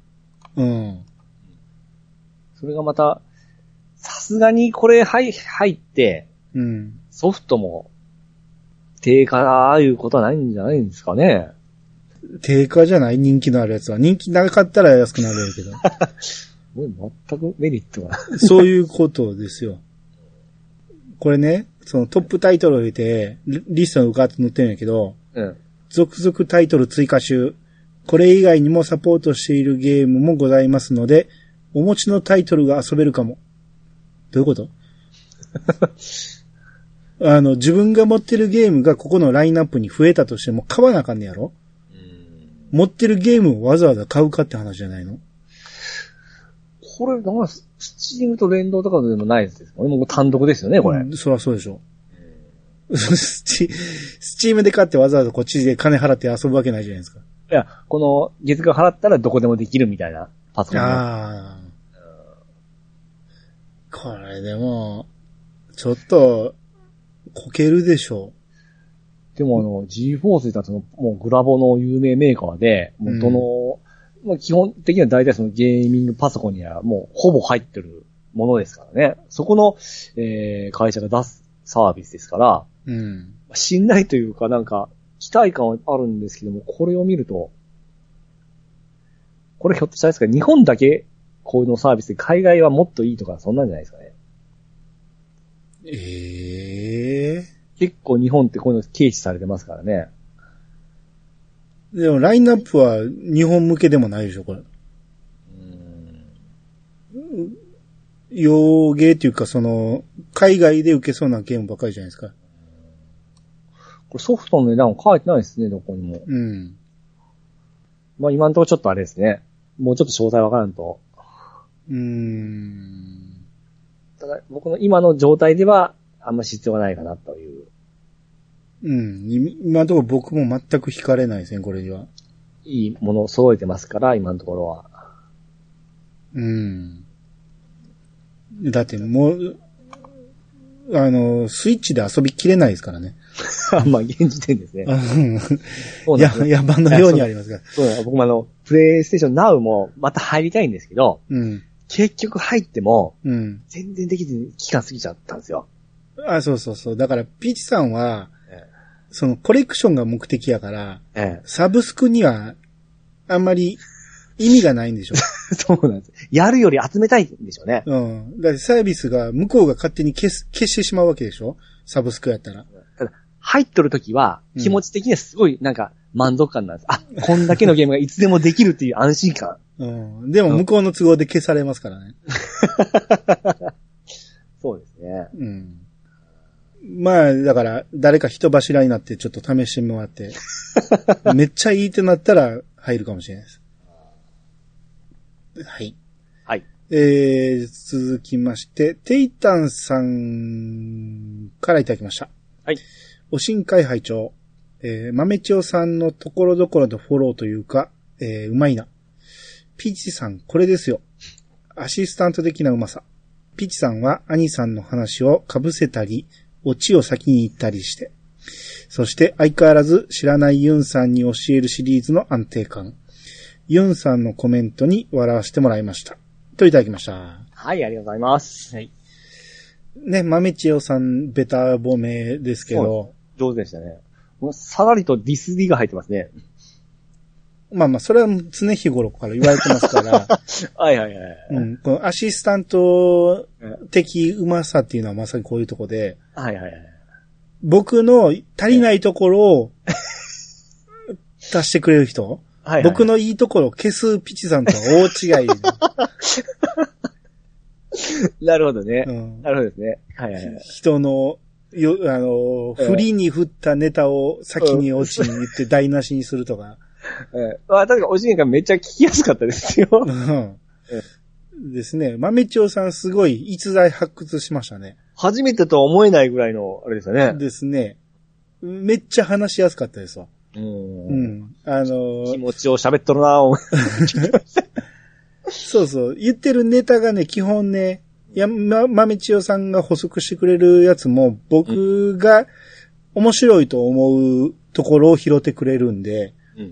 それがまた、さすがにこれ入って、ソフトも低下いうことはないんじゃないんですかね。 低下じゃない？人気のあるやつは。人気なかったら安くなるけど。 もう全くメリットがない。 そういうことですよ。これね、そのトップタイトルを入れて、リストのガーッと載ってるんやけど、続々タイトル追加集。これ以外にもサポートしているゲームもございますので、お持ちのタイトルが遊べるかも。どういうこと自分が持ってるゲームがここのラインナップに増えたとしても買わなあかんねやろ？持ってるゲームをわざわざ買うかって話じゃないの？ これ、スチームと連動とかでもないですよね。もう単独ですよね、これ。 そりゃそうでしょ。スチームで買ってわざわざこっちで金払って遊ぶわけないじゃないですか。 いや、この月額払ったらどこでもできるみたいなパソコン。 これでも、ちょっと、こけるでしょでもG-Force だともうグラボの有名メーカーで、もうまあ基本的には大体そのゲーミングパソコンにはもうほぼ入ってるものですからね。そこの、会社が出すサービスですから、 うん。 信頼というかなんか期待感はあるんですけども、これを見ると、これひょっとしたらですか、日本だけこういうのサービスで海外はもっといいとかそんなんじゃないですかね。結構日本ってこういうの軽視されてますからね。 でもラインナップは日本向けでもないでしょ、これ。洋ゲーっていうか海外で受けそうなゲームばっかりじゃないですか。 これソフトの値段書いてないですね、どこにも。 うん。 まあ今のところちょっとあれですね。もうちょっと詳細わからんと。ただ僕の今の状態ではあんま必要がないかなという。 うん。今のところ僕も全く惹かれないですね、これには。 いいものを揃えてますから、今のところは。 うん。だってもう、スイッチで遊びきれないですからね。 まあ、現時点ですね。 野蛮のようにありますが。 そうだ、僕もプレイステーション Now もまた入りたいんですけど、 うん、 結局入っても、 うん、 全然できずに期間過ぎちゃったんですよ。 そうそうそう。だから、ピーチさんは、コレクションが目的やから、サブスクには、あんまり意味がないんでしょ。 そうなんです。やるより集めたいんでしょうね。 うん。だってサービスが、向こうが勝手に消してしまうわけでしょ、サブスクやったら。 ただ、入っとるときは、気持ち的にはすごい、なんか、満足感なんです。こんだけのゲームがいつでもできるっていう安心感。 うん。でも、向こうの都合で消されますからね。 そうですね。 うん。まあ、だから、誰か人柱になってちょっと試してもらって、めっちゃいいってなったら入るかもしれないです。はい。 はい。 続きまして、テイタンさんからいただきました。 はい。 お新会拝聴豆千代さんのところどころのフォローというか、うまいな。ピーチさん、これですよ。アシスタント的なうまさ。ピーチさんは兄さんの話を被せたり、オチを先に言ったりして。そして相変わらず知らないユンさんに教えるシリーズの安定感。ユンさんのコメントに笑わせてもらいました。といただきました。 はい、ありがとうございます。はい。 ね、豆千代さん、ベタ褒めですけど。 上手でしたね。もうさらりとディスリが入ってますね。 まあまあ、それは常日頃から言われてますから。 はいはいはい。 うん。このアシスタント的うまさっていうのはまさにこういうとこで。 はいはいはい。 僕の足りないところを足してくれる人。はいはい、僕のいいところを消すピチさんとは大違い。 なるほどね。うん、なるほどですね。はいはいはい、 人の、振りに振ったネタを先にオチに言って台無しにするとか。 まあ、確かおじいがめっちゃ聞きやすかったですよ。 ですね。豆千代さんすごい逸材発掘しましたね。 初めてとは思えないぐらいの、あれですよね。 ですね。めっちゃ話しやすかったですわ。 うん。気持ちを喋っとるなぁ。 そうそう。言ってるネタがね、基本ね、豆千代さんが補足してくれるやつも、僕が面白いと思うところを拾ってくれるんで、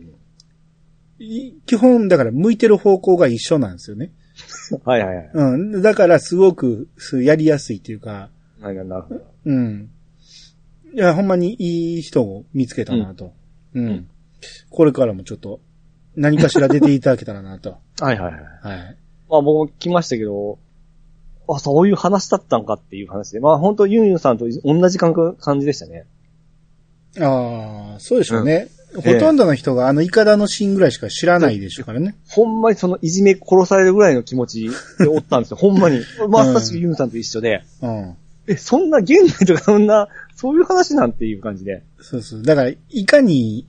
基本、だから向いてる方向が一緒なんですよね。 はいはいはい。 うん。だからすごくやりやすいっていうか。 なるほど。 うん。いや、ほんまにいい人を見つけたなと。うん。これからもちょっと何かしら出ていただけたらなと。 はいはいはい。 はい。 まあ僕も来ましたけど、そういう話だったのかっていう話で、まあ本当ユンユンさんと同じ感じでしたね。 ああ、そうでしょうね。ほとんどの人がイカダのシーンぐらいしか知らないでしょうからね。 ほんまにそのいじめ殺されるぐらいの気持ちでおったんですよ。ほんまに。まさしくユンさんと一緒で。そんな現代とかそういう話なんていう感じで。 そうそう。だから、いかに、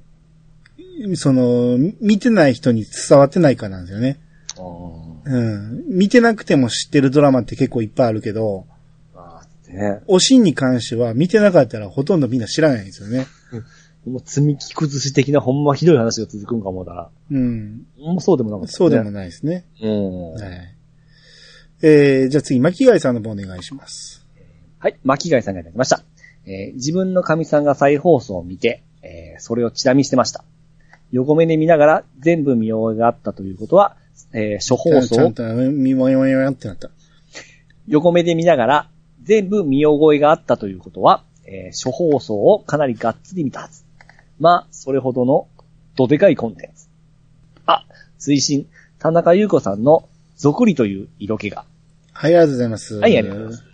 見てない人に伝わってないかなんですよね。見てなくても知ってるドラマって結構いっぱいあるけど、おしんに関しては見てなかったらほとんどみんな知らないんですよね。 もう積み木崩し的なほんまひどい話が続くんか思ったら。そうでもなかったですね。 そうでもないですね。 はい。 じゃあ次、巻貝さんの方お願いします。 はい、巻貝さんがいただきました。自分の神さんが再放送を見て、それをチラ見してました。横目で見ながら全部見終えがあったということは、初放送。 ちゃんと見終えってなった。 横目で見ながら全部見覚えがあったということは、初放送をかなりがっつり見たはず。まあ、それほどのどでかいコンテンツ。追伸、田中優子さんのぞくりという色気が。 はい、ありがとうございます。 はい、ありがとうございます。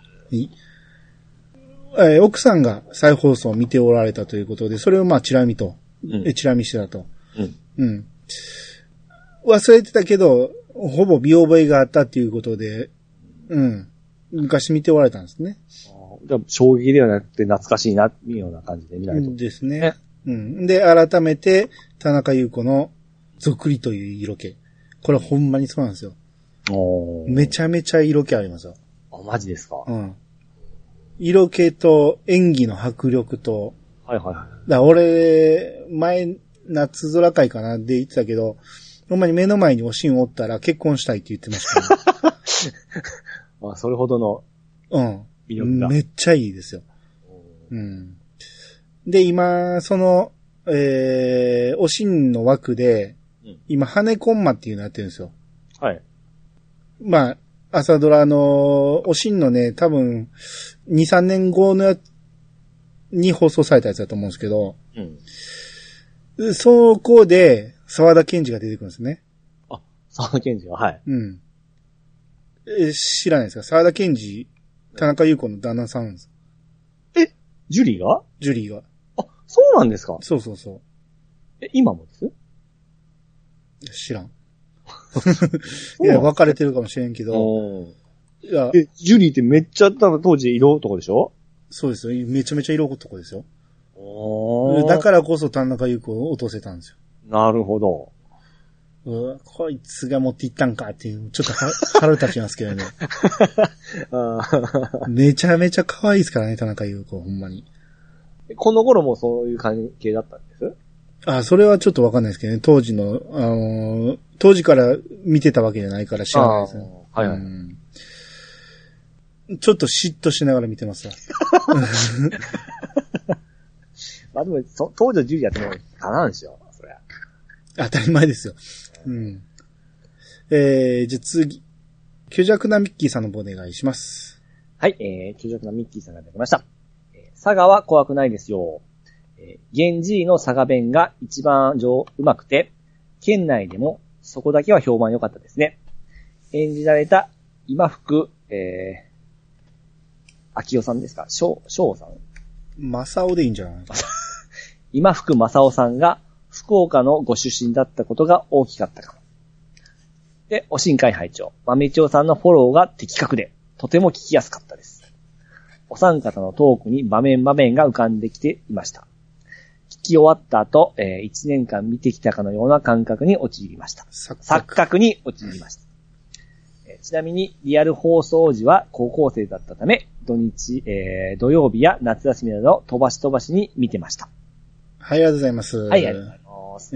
奥さんが再放送を見ておられたということで、それをまあ、チラ見してたと。うん。忘れてたけど、ほぼ見覚えがあったっていうことで、昔見ておられたんですね。 じゃあ衝撃ではなくて懐かしいな、いうような感じで見られた。 ですね。で、改めて、田中優子のぞくりという色気。これほんまにそうなんですよ。めちゃめちゃ色気ありますよ。 マジですか？ 色気と演技の迫力と。 はいはいはい。 だから俺、前、夏空会かなで言ってたけど、ほんまに目の前におしんおったら結婚したいって言ってましたね。 それほどの。魅力が。 めっちゃいいですよ。で、今、その、おしんの枠で、今、羽コンマっていうのやってるんですよ。 はい。 まあ、朝ドラの、おしんのね、多分、2、3年後のに放送されたやつだと思うんですけど、そこで、沢田研二が出てくるんですね。 沢田研二が、はい。 知らないですか？沢田研二、田中優子の旦那さんなんです。 ジュリーが？ ジュリーが。 そうなんですか？ そうそうそう。 今もです知らん。いや、別れてるかもしれんけど。 いや、ジュリーってめっちゃ多分当時色男でしょ？ そうですよ。めちゃめちゃ色男ですよ。だからこそ田中優子を落とせたんですよ。 なるほど。 こいつが持っていったんかっていう、ちょっと腹立ちますけどね。めちゃめちゃ可愛いですからね、田中優子、ほんまに。 この頃もそういう関係だったんです？ それはちょっとわかんないですけどね。当時の、当時から見てたわけじゃないから知らないですね。 はいはい。 ちょっと嫉妬しながら見てますわ。 まあでも、当時のジュリアってもかなんですよ、そりゃ。 当たり前ですよ。じゃあ次。虚弱なミッキーさんの方お願いします。 はい、虚弱なミッキーさんが出てきました。佐賀は怖くないですよ。源氏の佐賀弁が一番上手くて、県内でもそこだけは評判良かったですね。演じられた今福、秋代さんですか？翔さん？正雄でいいんじゃない？ 今福正雄さんが福岡のご出身だったことが大きかったかも。で、お新会拝聴豆千代さんのフォローが的確で、とても聞きやすかったです。お三方のトークに場面が浮かんできていました。聞き終わった後、1年間見てきたかのような感覚に陥りました。錯覚に陥りました。ちなみにリアル放送時は高校生だったため、土曜日や夏休みなど飛ばしに見てました。 はい、ありがとうございます。 はい、ありがとうございます。 はい。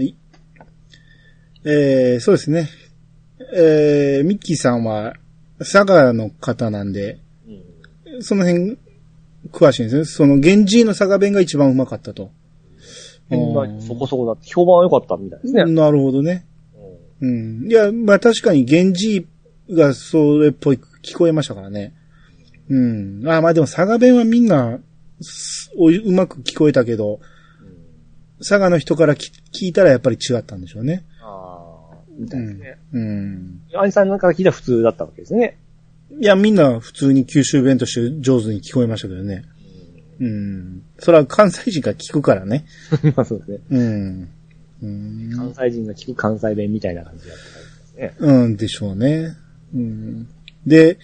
そうですね。ミッキーさんは佐賀の方なんで、その辺詳しいんですね。その源氏の佐賀弁が一番うまかったと。 そこそこだって評判は良かったみたいですね。 なるほどね。いや、まあ確かに源氏がそれっぽい聞こえましたからね。まあでも佐賀弁はみんなうまく聞こえたけど、佐賀の人から聞いたらやっぱり違ったんでしょうね。 みたいですね。兄さんから聞いたら普通だったわけですね。 いや、みんな普通に九州弁として上手に聞こえましたけどね。それは関西人が聞くからね。 まあそうですね。関西人が聞く関西弁みたいな感じだったですね。でしょうね。で、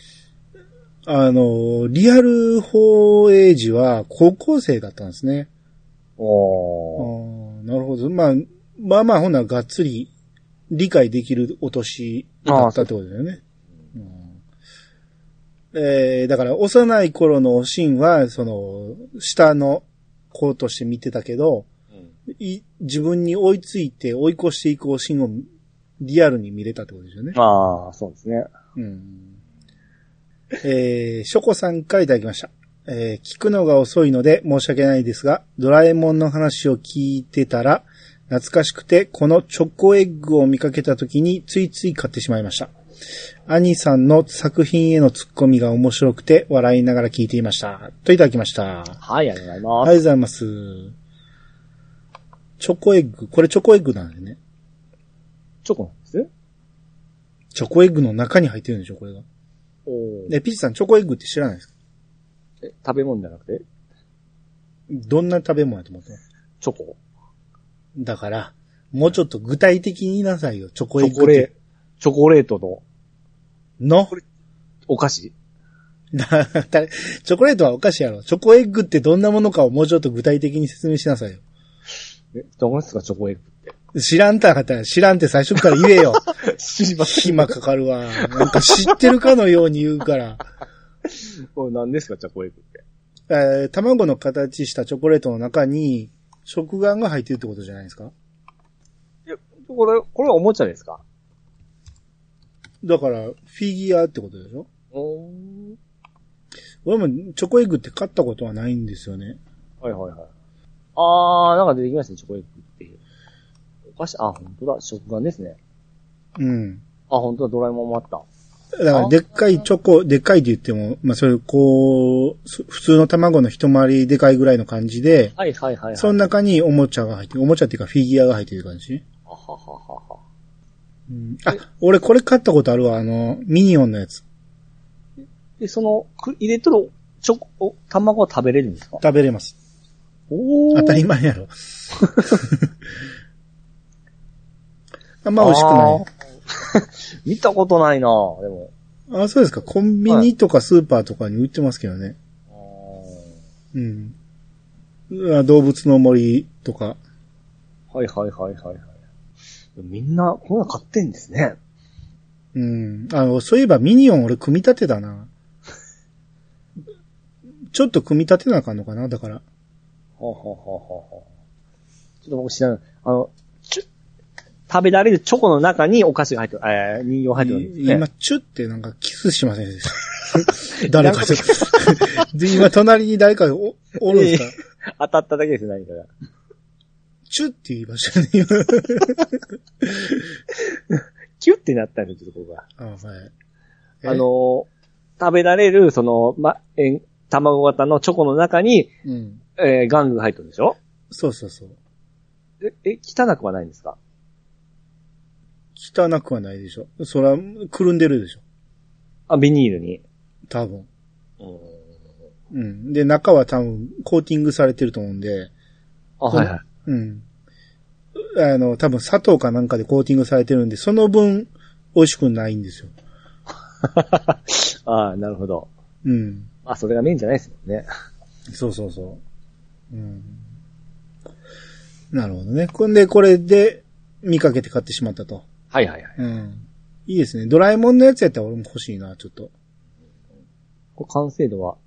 リアル放映時は高校生だったんですね。なるほど。まあほんならがっつり理解できるお年だったってことだよね。だから幼い頃のおしんは、その、下の子として見てたけど、自分に追いついて追い越していくおしんをリアルに見れたってことですよね。 そうですね。 ショコさんからいただきました。聞くのが遅いので申し訳ないですが、ドラえもんの話を聞いてたら、懐かしくてこのチョコエッグを見かけた時についつい買ってしまいました。兄さんの作品へのツッコミが面白くて笑いながら聞いていました。といただきました。 はい、ありがとうございます。 ありがとうございます。チョコエッグ、これチョコエッグなんでね。 チョコなんです？ チョコエッグの中に入ってるんでしょ、これが。ピチさん、チョコエッグって知らないですか？ 食べ物じゃなくて？ どんな食べ物やと思ってます？ チョコ。 だから、もうちょっと具体的に言いなさいよ、チョコエッグ。 チョコレートのお菓子？ チョコレートはお菓子やろ。チョコエッグってどんなものかをもうちょっと具体的に説明しなさいよ。 どこですか、チョコエッグって。 知らんたかったら知らんって最初から言えよ。 知りません。 暇かかるわ。なんか知ってるかのように言うから。 これ何ですか、チョコエッグって。 卵の形したチョコレートの中に食玩が入ってるってことじゃないですか？ いや、これはおもちゃですか？ だから、フィギュアってことでしょ？俺もチョコエッグって買ったことはないんですよね。 はいはいはい。なんか出てきましたね、チョコエッグっていう。お菓子、本当だ、食玩ですね。 うん。 本当だ、ドラえもんもあった。 だから、でっかいチョコ、でっかいって言っても、まあ、それ、こう、普通の卵の一回りでかいぐらいの感じで、 はいはいはい、はい。 その中におもちゃが入ってる。おもちゃっていうかフィギュアが入ってる感じ。うん、俺これ買ったことあるわ、ミニオンのやつ。 で、入れとる卵は食べれるんですか？ 食べれます。当たり前やろ。あんま美味しくない。 見たことないなぁ、でも。 そうですか。コンビニとかスーパーとかに売ってますけどね。うん。動物の森とか。 はいはいはいはい。みんな、こんな買ってんですね。 うん。そういえばミニオン俺組み立てだな。ちょっと組み立てなあかんのかなだから。 ちょっと僕知らない。食べられるチョコの中にお菓子が入ってる、人形入ってるんですね。 今、チュってなんかキスしませんでした。誰かで、今隣に誰かおるんですか？ 当たっただけですよ、何かが。 チュって言いましたね、今。 キュってなったんですよ、ここが。 はい。 食べられる、卵型のチョコの中に、玩具が入ってるんでしょ？ そうそうそう。 汚くはないんですか？ 汚くはないでしょ。そら、くるんでるでしょ。 ビニールに。 多分。うん。で、中は多分、コーティングされてると思うんで。 はいはい。 うん。多分砂糖かなんかでコーティングされてるんで、その分、美味しくないんですよ。 なるほど。 うん。 それがメインじゃないですもんね。 そうそうそう。うん。なるほどね。これで見かけて買ってしまったと。 はいはいはい。 うん。いいですね。ドラえもんのやつやったら俺も欲しいな、ちょっと。 完成度は、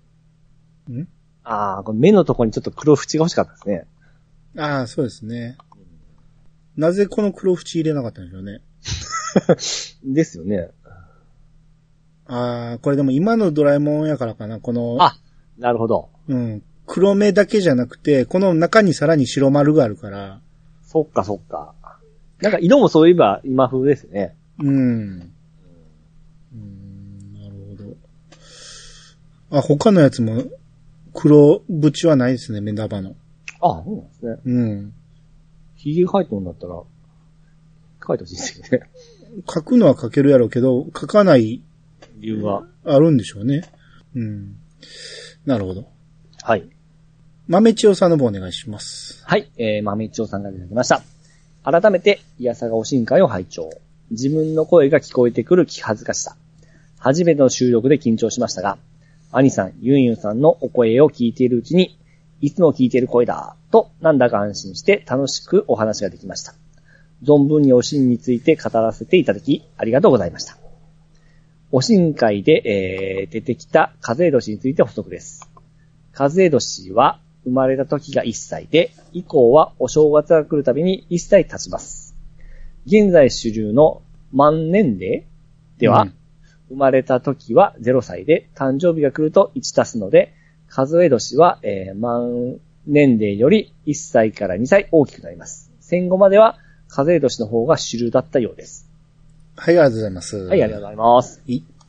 これ目のところにちょっと黒縁が欲しかったですね。 そうですね。なぜこの黒縁入れなかったんでしょうね。 ですよね。 これでも今のドラえもんやからかな、 なるほど。 うん。黒目だけじゃなくて、この中にさらに白丸があるから。 そっかそっか。なんか色もそういえば今風ですね。 なるほど。他のやつも黒縁はないですね、目玉の。 そうなんですね。髭描いてるんだったら、描いてほしいですよね。 描くのは描けるやろうけど、描かない理由があるんでしょうね。なるほど。 はい。 豆千代さんの方お願いします。 はい、豆千代さんが出てきました。改めて、いやさがおしん会を拝聴。自分の声が聞こえてくる気恥ずかしさ。初めての収録で緊張しましたが、兄さん、ユンユンさんのお声を聞いているうちに、いつも聞いている声だ、となんだか安心して楽しくお話ができました。存分におしんについて語らせていただき、ありがとうございました。おしん会で、出てきた風年について補足です。風年は生まれた時が1歳で、以降はお正月が来るたびに1歳経ちます。現在主流の万年齢では、 生まれた時は0歳で、誕生日が来ると1足すので、数え年は、満年齢より1歳から2歳大きくなります。戦後までは数え年の方が主流だったようです。 はい、ありがとうございます。 はい、ありがとうございます。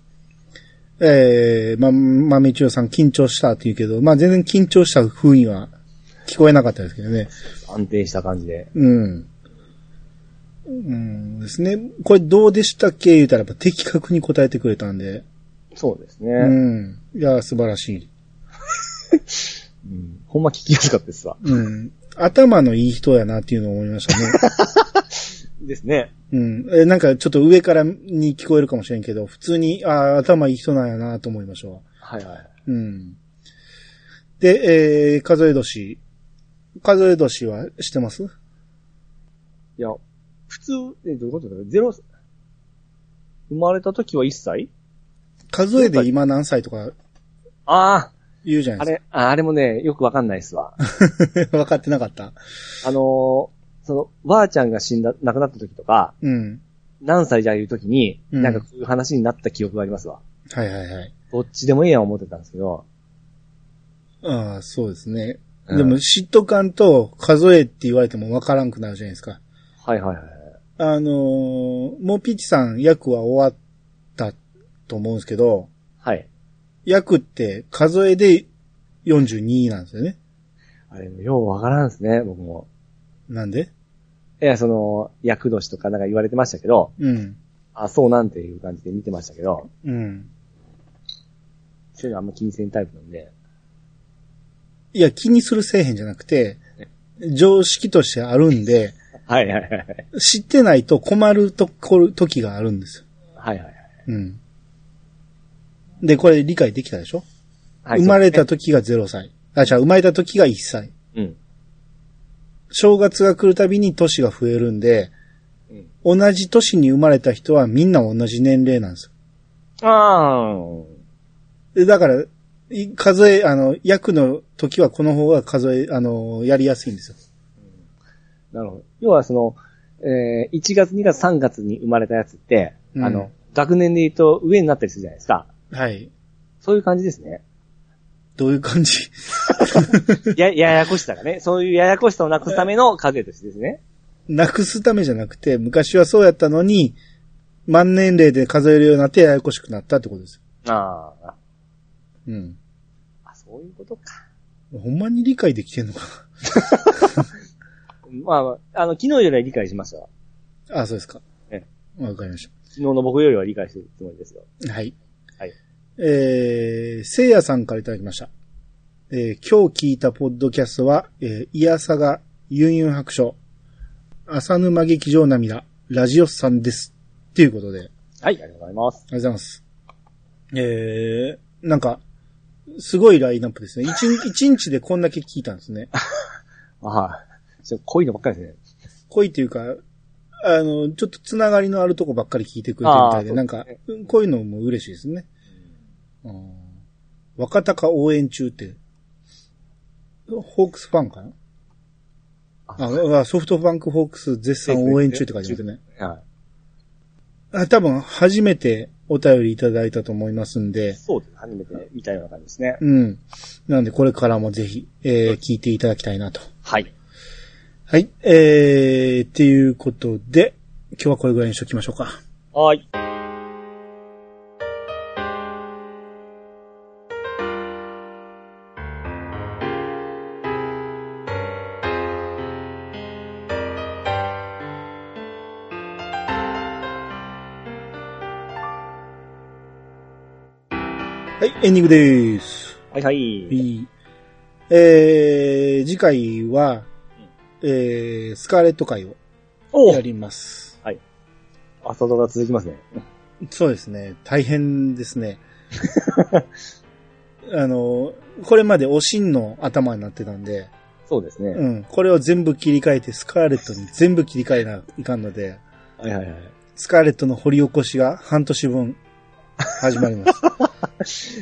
豆千代さん緊張したって言うけど、まあ全然緊張した風には聞こえなかったですけどね。 安定した感じで。 ですね。これどうでしたっけ言うたらやっぱ的確に答えてくれたんで。 そうですね。 いや、素晴らしい。 ほんま聞きやすかったですわ。 頭のいい人やなっていうのを思いましたね。 ですね。 なんかちょっと上からに聞こえるかもしれんけど、普通に、頭いい人なんやなと思いましょう。 はいはい。 で、数え年は知ってます？ いや、普通、どういうことだろう？ 0、生まれた時は1歳？ 数えで今何歳とか、言うじゃないですか。 あれもね、よくわかんないっすわ。 分かってなかった。 ばあちゃんが亡くなった時とか、何歳じゃいう時に、なんかこういう話になった記憶がありますわ。 はいはいはい。 どっちでもいいやん思ってたんですけど。 そうですね。でも、知っとかんと数えって言われてもわからんくなるじゃないですか。 はいはいはい。 もうピッチさん役は終わったと思うんですけど、 はい。 役って数えで42なんですよね。 あれ、ようわからんですね、僕も。 なんで？ いや、役年とかなんか言われてましたけど、そうなんていう感じで見てましたけど、そういうのあんま気にせんタイプなんで。 いや、気にするせえへんじゃなくて、常識としてあるんで、 はいはいはい。 知ってないと困る時があるんですよ。 はいはいはい。 で、これ理解できたでしょ？はい、生まれた時が0歳。生まれた時が1歳。正月が来るたびに年が増えるんで、同じ年に生まれた人はみんな同じ年齢なんですよ。だから、役の時はこの方がやりやすいんですよ。 なるほど。要は1月、2月、3月に生まれたやつって、学年で言うと上になったりするじゃないですか。 はい。 そういう感じですね。 どういう感じ？ ややこしさがね。そういうややこしさをなくすための数え年ですね。 なくすためじゃなくて、昔はそうやったのに、万年齢で数えるようになってややこしくなったってことですよ。 そういうことか。 ほんまに理解できてんのかまあ、昨日よりは理解しました。 そうですか。わかりました。 昨日の僕よりは理解してるつもりですよ。 はい。 はい。 せいやさんからいただきました。今日聞いたポッドキャストは、いやさが、ユンユン白書、浅沼劇場涙、ラジオスさんです。っていうことで。 はい、ありがとうございます。 ありがとうございます。なんか、すごいラインナップですね。一日でこんだけ聞いたんですね。 濃いのばっかりですね。 濃いっていうか、ちょっとつながりのあるとこばっかり聞いてくれてるみたいで、なんか、こういうのも嬉しいですね。若鷹応援中って、ホークスファンかな？ソフトバンクホークス絶賛応援中って書いてますね。多分、初めてお便りいただいたと思いますんで。 そうです。初めて見たような感じですね。 なんで、これからもぜひ、聞いていただきたいなと。 はい。 はい。っていうことで、今日はこれぐらいにしときましょうか。 はい。 はい、エンディングでーす。 はいはい。 次回は、スカーレット会をやります。 はい。朝ドラ続きますね。 そうですね。大変ですね。これまでおしんの頭になってたんで。 そうですね。 これを全部切り替えて、スカーレットに全部切り替えないかんので。 はいはいはい。 スカーレットの掘り起こしが半年分始まります。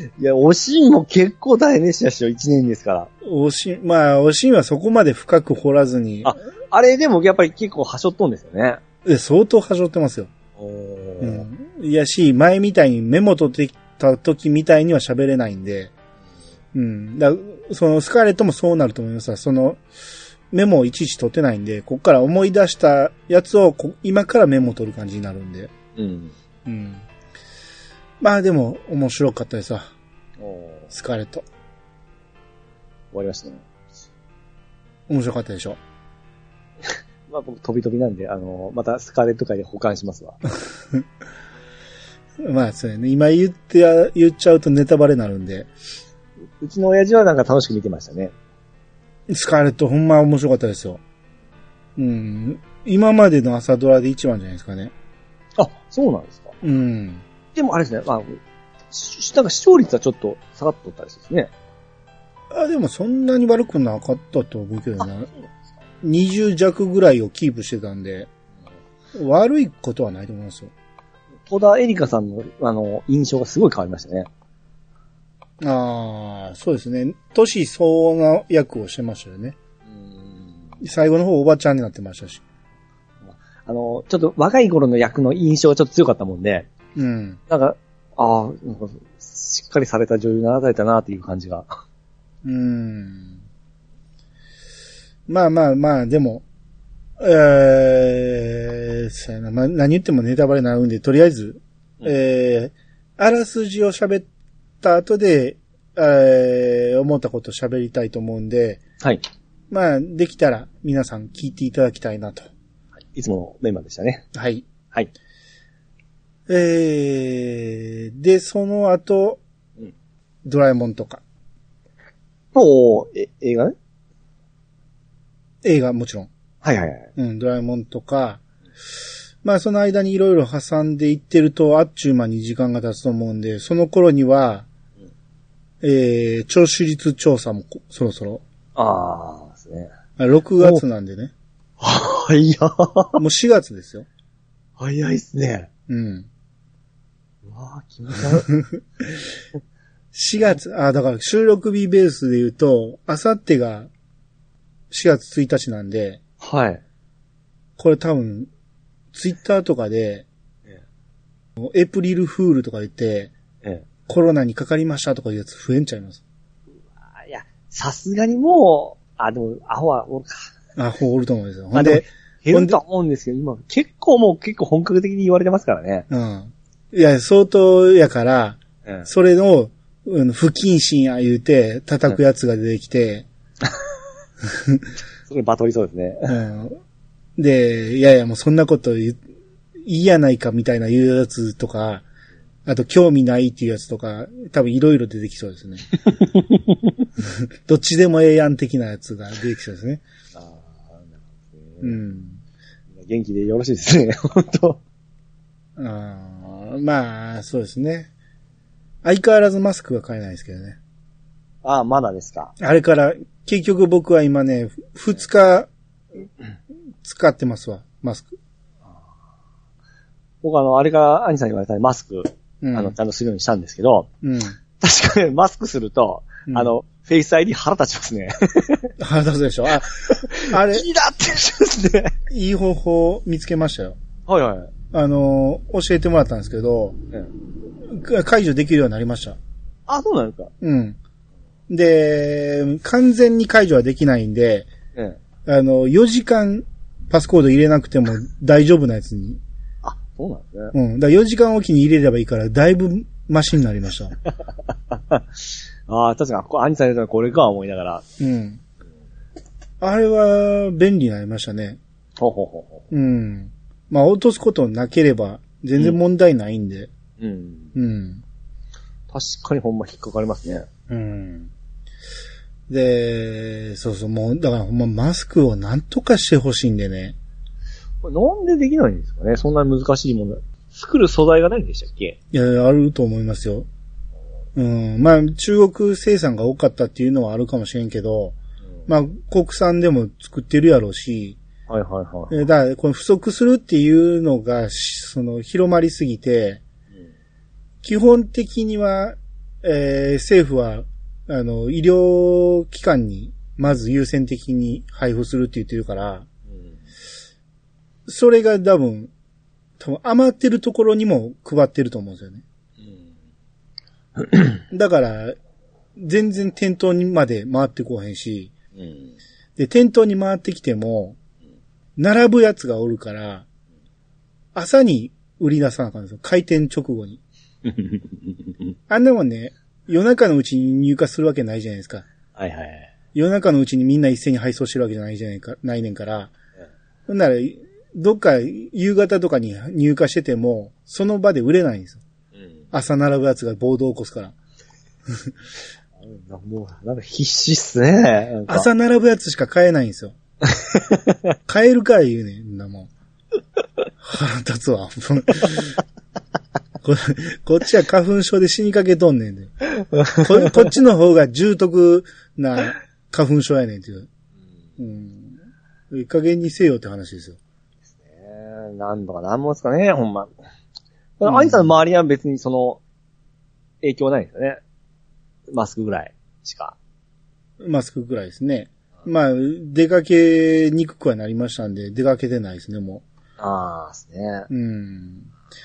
いや、おしんも結構大変でしたしよ、1年ですから。 おしんはそこまで深く掘らずに。 あれでもやっぱり結構はしょっとんですよね。 相当はしょってますよ。 いやし、前みたいにメモ取ってきた時みたいには喋れないんで、うん。そのスカーレットもそうなると思います。その、メモをいちいち取ってないんで、こっから思い出したやつを今からメモ取る感じになるんで。 うん。 うん。まあでも、面白かったですわ。スカーレット。 終わりましたね。 面白かったでしょ。 まあ僕飛び飛びなんで、またスカーレット界で保管しますわ。 まあそうやね。今言っちゃうとネタバレになるんで。 うちの親父はなんか楽しく見てましたね。 スカーレットほんま面白かったですよ。うん。今までの朝ドラで一番じゃないですかね。 あ、そうなんですか。 うん。 でもあれですね、まあ、なんか視聴率はちょっと下がっとったりですね。 あ、でもそんなに悪くなかったと思うけどな。20弱ぐらいをキープしてたんで、悪いことはないと思いますよ。 戸田恵梨香さんの、印象がすごい変わりましたね。 ああ、そうですね。年相応な役をしてましたよね。最後の方おばちゃんになってましたし。 ちょっと若い頃の役の印象がちょっと強かったもんで、 うん。 なんか、なんかしっかりされた女優になられたなっていう感じが。 まあまあまあ、でも、そうやな。まあ、何言ってもネタバレになるんで、とりあえず、あらすじを喋った後で、思ったことを喋りたいと思うんで、 はい。 まあ、できたら皆さん聞いていただきたいなと。 いつものメンバーでしたね。 はい。 はい。 で、その後、ドラえもんとか。 映画ね。 映画もちろん。 はいはいはい。 うん、ドラえもんとか、まあその間にいろいろ挟んでいってると、あっちゅう間に時間が経つと思うんで、その頃には、聴取率調査もそろそろ。 ですね。 6月なんでね。 いやもう4月ですよ。 早いっすね。 うん。 うわ気持ち悪い。 4月、だから収録日ベースで言うと、あさってが4月1日なんで、 はい。 これ多分、ツイッターとかで、エプリルフールとか言って、コロナにかかりましたとかいうやつ増えんちゃいます。 いや、さすがにもう、でも、アホはおるか。 アホおると思うんですよ。ほんで、 減ると思うんですけど、今、結構本格的に言われてますからね。 うん。いや、相当やから、それの、不謹慎や言うて、叩くやつが出てきて、 それバトりそうですね。 で、いやいや、もうそんなこといいやないかみたいな言うやつとか、あと興味ないっていうやつとか、多分いろいろ出てきそうですね。どっちでもええやん的なやつが出てきそうですね。 なるほどね。元気でよろしいですね、本当。 まあ、そうですね。相変わらずマスクは買えないですけどね。 まだですか。 あれから、結局僕は今ね、2日使ってますわ、マスク。 僕あれから兄さんに言われたマスク、ちゃんとするようにしたんですけど、確かにマスクすると、フェイス ID 腹立ちますね。 腹立つでしょあれ。 いいなってですね。 いい方法見つけましたよ。 はいはい。 教えてもらったんですけど、解除できるようになりました。 そうなんですか。 で、完全に解除はできないんで、4時間パスコード入れなくても大丈夫なやつに。 そうなんですね。 だから4時間おきに入れればいいから、だいぶマシになりました。 確かに、兄さん言うとこれか思いながら。 あれは便利になりましたね。まあ、落とすことなければ、全然問題ないんで。 確かにほんま引っかかりますね。 で、そうそう、もう、だからほんまマスクをなんとかしてほしいんでね。 これなんでできないんですかね、そんな難しいもの。作る素材がないんでしたっけ？ いや、あると思いますよ。まあ、中国生産が多かったっていうのはあるかもしれんけど、まあ、国産でも作ってるやろうし、だから、この不足するっていうのが、広まりすぎて、基本的には、政府は、医療機関に、まず優先的に配布するって言ってるから、それが多分、 多分余ってるところにも配ってると思うんですよね。だから、全然店頭にまで回ってこへんし、で、店頭に回ってきても、並ぶやつがおるから、朝に売り出さなあかんですよ。開店直後に。あんなもんね、夜中のうちに入荷するわけないじゃないですか。 はいはい。 夜中のうちにみんな一斉に配送してるわけじゃないじゃないか、ないねんから。ほんなら、どっか夕方とかに入荷してても、その場で売れないんですよ。朝並ぶやつが暴動を起こすから。 もう、なんか必死っすね。 朝並ぶやつしか買えないんですよ。買えるから言うねんなもん。腹立つわ。こっちは花粉症で死にかけとんねんで。こっちの方が重篤な花粉症やねんっていう。いい加減にせよって話ですよ。 ですね。なんとかなんもですかね、ほんま。アニさんの周りは別にその、影響ないんですよね。マスクぐらいしか。 マスクぐらいですね。まあ、出かけにくくはなりましたんで、出かけてないですね、もう。 ああ、ですね。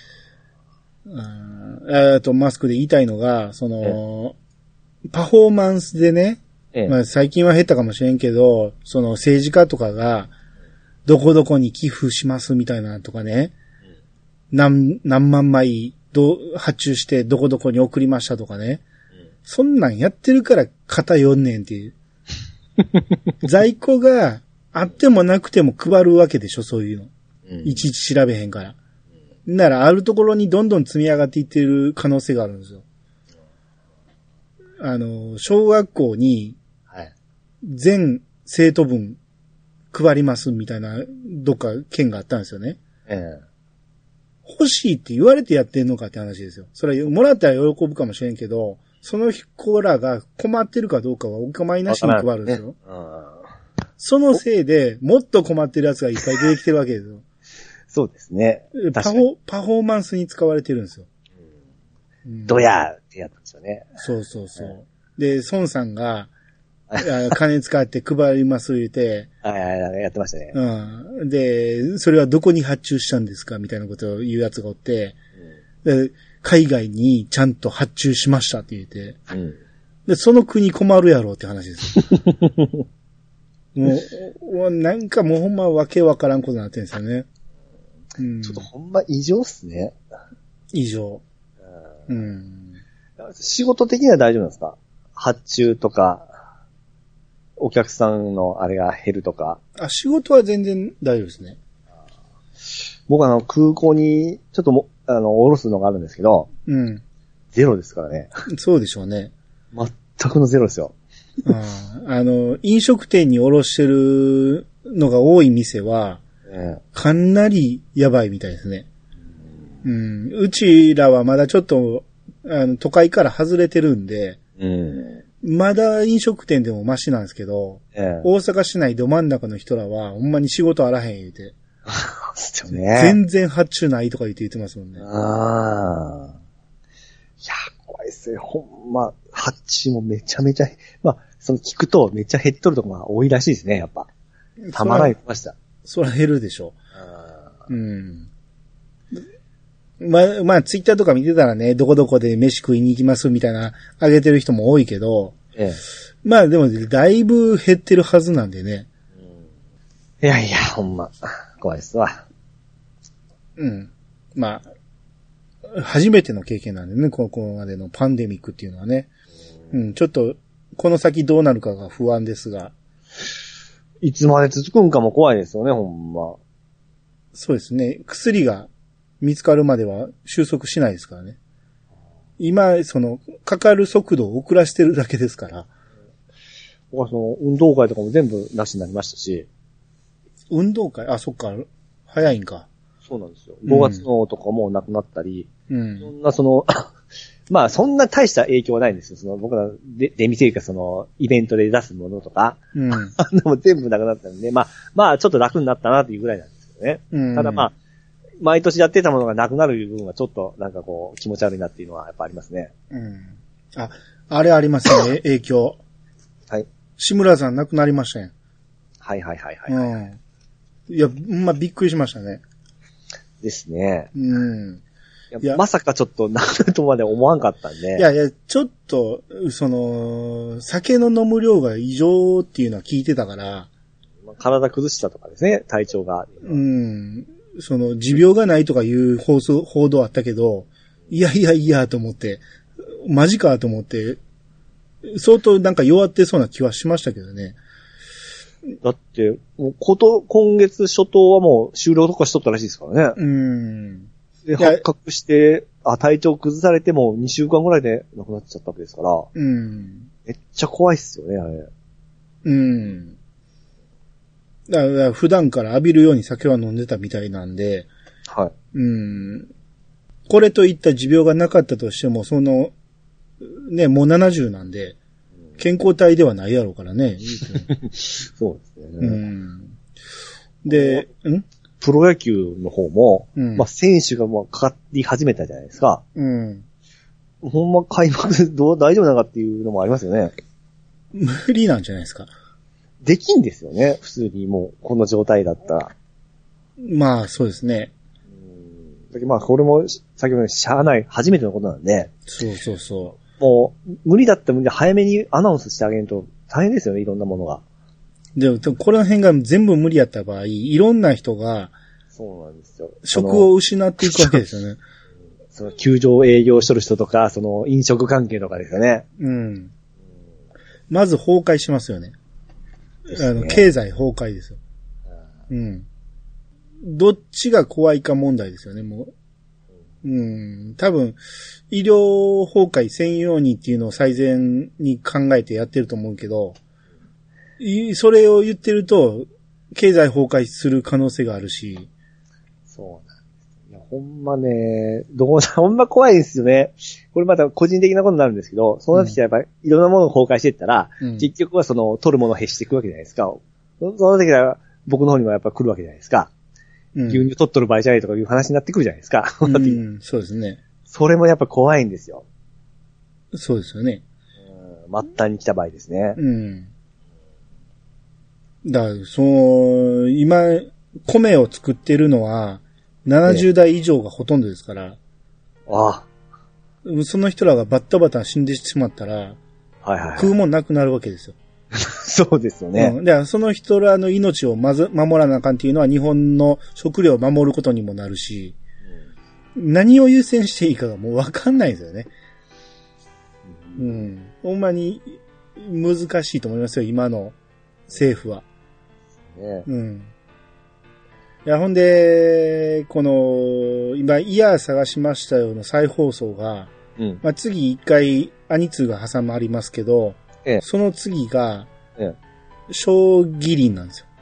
マスクで言いたいのが、その、パフォーマンスでね、まあ最近は減ったかもしれんけど、その政治家とかが、どこどこに寄付しますみたいなとかね、何万枚発注してどこどこに送りましたとかね、そんなんやってるから肩読んねんっていう。在庫があってもなくても配るわけでしょ、そういうの。いちいち調べへんから。なら、あるところにどんどん積み上がっていってる可能性があるんですよ。小学校に、全生徒分配りますみたいな、どっか県があったんですよね。欲しいって言われてやってんのかって話ですよ。それはもらったら喜ぶかもしれんけど、その子らが困ってるかどうかはお構いなしに配るんですよ。そのせいで、もっと困ってるやつがいっぱい出てきてるわけですよ。 そうですね。 パフォーマンスに使われてるんですよ。 どやーってやったんですよね。 そうそうそう。で、孫さんが、金使って配ります言うて、 やってましたね。 で、それはどこに発注したんですかみたいなことを言うやつがおって、で海外にちゃんと発注しましたって言って、で、その国困るやろって話ですよ。もう、なんかもうほんまわけわからんことになってるんですよね。 ちょっとほんま異常っすね。 異常。 仕事的には大丈夫なんですか？発注とか、お客さんのあれが減るとか。 仕事は全然大丈夫ですね。 僕空港に、ちょっと降ろすのがあるんですけど、ゼロですからね。 そうでしょうね。 全くのゼロですよ。 飲食店に降ろしてるのが多い店は、かなりやばいみたいですね。うちらはまだちょっと、都会から外れてるんで、まだ飲食店でもマシなんですけど、大阪市内ど真ん中の人らは、ほんまに仕事あらへん言うて。全然発注ないとか言ってますもんね。いや、 怖いっすよ。ほんま、発注もめちゃめちゃ、その聞くとめっちゃ減っとるとこが多いらしいですね、やっぱ。たまらんました。 そら減るでしょ。まあ、ツイッターとか見てたらね、どこどこで飯食いに行きますみたいな、あげてる人も多いけど、まあでも、だいぶ減ってるはずなんでね。 いやいや、ほんま、怖いっすわ。 まあ、初めての経験なんでね、ここまでのパンデミックっていうのはね。ちょっと、この先どうなるかが不安ですが。 いつまで続くんかも怖いですよね、ほんま。 そうですね。薬が見つかるまでは収束しないですからね。今、かかる速度を遅らせてるだけですから。 僕は運動会とかも全部なしになりましたし。 運動会？そっか。早いんか。 そうなんですよ。5月のとかもなくなったり。そんなまあそんな大した影響はないんですよ。僕ら出店というかイベントで出すものとか。でも全部なくなったんで、まあちょっと楽になったなっていうぐらいなんですけどね。ただまあ、毎年やってたものがなくなる部分はちょっとなんかこう気持ち悪いなっていうのはやっぱありますね。 あれありますね、影響。 はい。 志村さん亡くなりましたね。 はい。 いや、びっくりしましたね。 ですね。 うん。 いやまさかちょっとなるとまで思わんかったんで。 いや、ちょっと、酒の飲む量が異常っていうのは聞いてたから。 体崩したとかですね、体調が。 持病がないとかいう報道あったけど、いやと思って、マジかと思って、相当なんか弱ってそうな気はしましたけどね。 だって、もう今月初頭はもう終了とかしとったらしいですからね。で、発覚して、体調崩されても2週間ぐらいで亡くなっちゃったわけですから。めっちゃ怖いっすよね、あれ。 だから普段から浴びるように酒は飲んでたみたいなんで。 はい。 これといった持病がなかったとしても、もう70なんで、健康体ではないやろうからね。 そうですね。 で、 プロ野球の方も、選手がもうかかり始めたじゃないですか。ほんま開幕大丈夫なのかっていうのもありますよね。 無理なんじゃないですか。 できんですよね。普通にもう、この状態だったら。 まあ、そうですね。 これも、先ほどしゃあない、初めてのことなんで。 そう。 もう、無理だったら無理で早めにアナウンスしてあげると大変ですよね、いろんなものが。 でも、この辺が全部無理やった場合、いろんな人が、 そうなんですよ。 職を失っていくわけですよね。 その、球場営業しとる人とか、飲食関係とかですよね。 まず崩壊しますよね。経済崩壊ですよ。どっちが怖いか問題ですよね、もう。多分、医療崩壊専用にっていうのを最善に考えてやってると思うけど、それを言ってると、経済崩壊する可能性があるし。 そうなんです。いや、ほんまね、ほんま怖いですよね。これまた個人的なことになるんですけど、そうなってきたらやっぱりいろんなものを崩壊していったら、結局は取るものを減していくわけじゃないですか。そうなってきたら僕の方にもやっぱ来るわけじゃないですか。牛乳取っとる場合じゃないとかいう話になってくるじゃないですか。 そうですね。 それもやっぱ怖いんですよ。 そうですよね。 末端に来た場合ですね。 だから、今、米を作ってるのは、70代以上がほとんどですから。その人らがバッタバタ死んでしまったら、食うもんなくなるわけですよ。 そうですよね。 だからその人らの命をまず守らなあかんっていうのは日本の食料を守ることにもなるし、何を優先していいかがもうわかんないですよね。ほんまに難しいと思いますよ、今の政府は。いや、ほんで、今、イヤー探しましたよの再放送が、次一回、アニツーが挟まりますけど、その次が、将棋林なんですよ。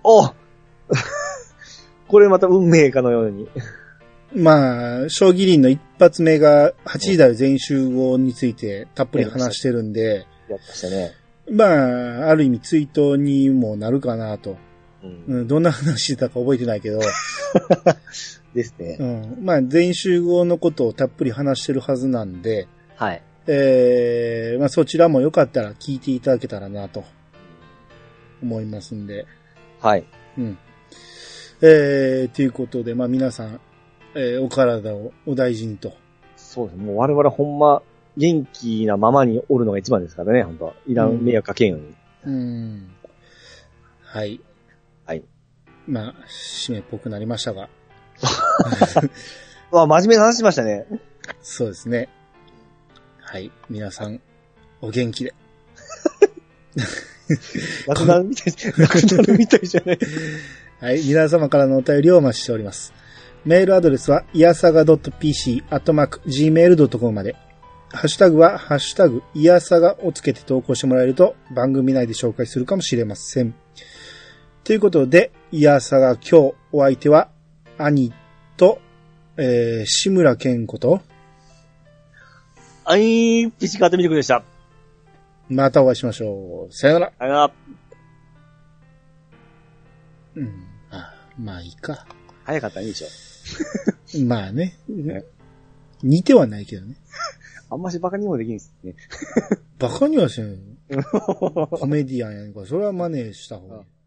これまた運命かのように。 まあ、将棋林の一発目が8時台全員集合についてたっぷり話してるんで、 やってましたね。 まあ、ある意味追悼にもなるかなと。どんな話してたか覚えてないけど。 ですね。 まあ、全員集合のことをたっぷり話してるはずなんで、 はい。 まあ、そちらもよかったら聞いていただけたらなと思いますんで。 はい。 ということで、まあ皆さん、お体をお大事にと。 そうです。もう我々ほんま元気なままにおるのが一番ですからね、本当いらん迷惑かけんように。 はい。はい。まあ、締めっぽくなりましたが。 真面目な話しましたね。 そうですね。はい。皆さん、お元気で。 なくなるみたいじゃない。 はい。皆様からのお便りをお待ちしております。メールアドレスは、いやさが .pc@gmail.com まで。ハッシュタグは、ハッシュタグ、いやさがをつけて投稿してもらえると、番組内で紹介するかもしれません。ということで、いやさが今日お相手は、兄と、志村けんこと、 ピチカートミルクでした。 またお会いしましょう。さよなら。 さよなら。 まあいいか。 早かったらいいでしょ。 まあね。似てはないけどね。 あんましバカにもできんですね。 バカにはしない。コメディアンやんか。それは真似した方がいい。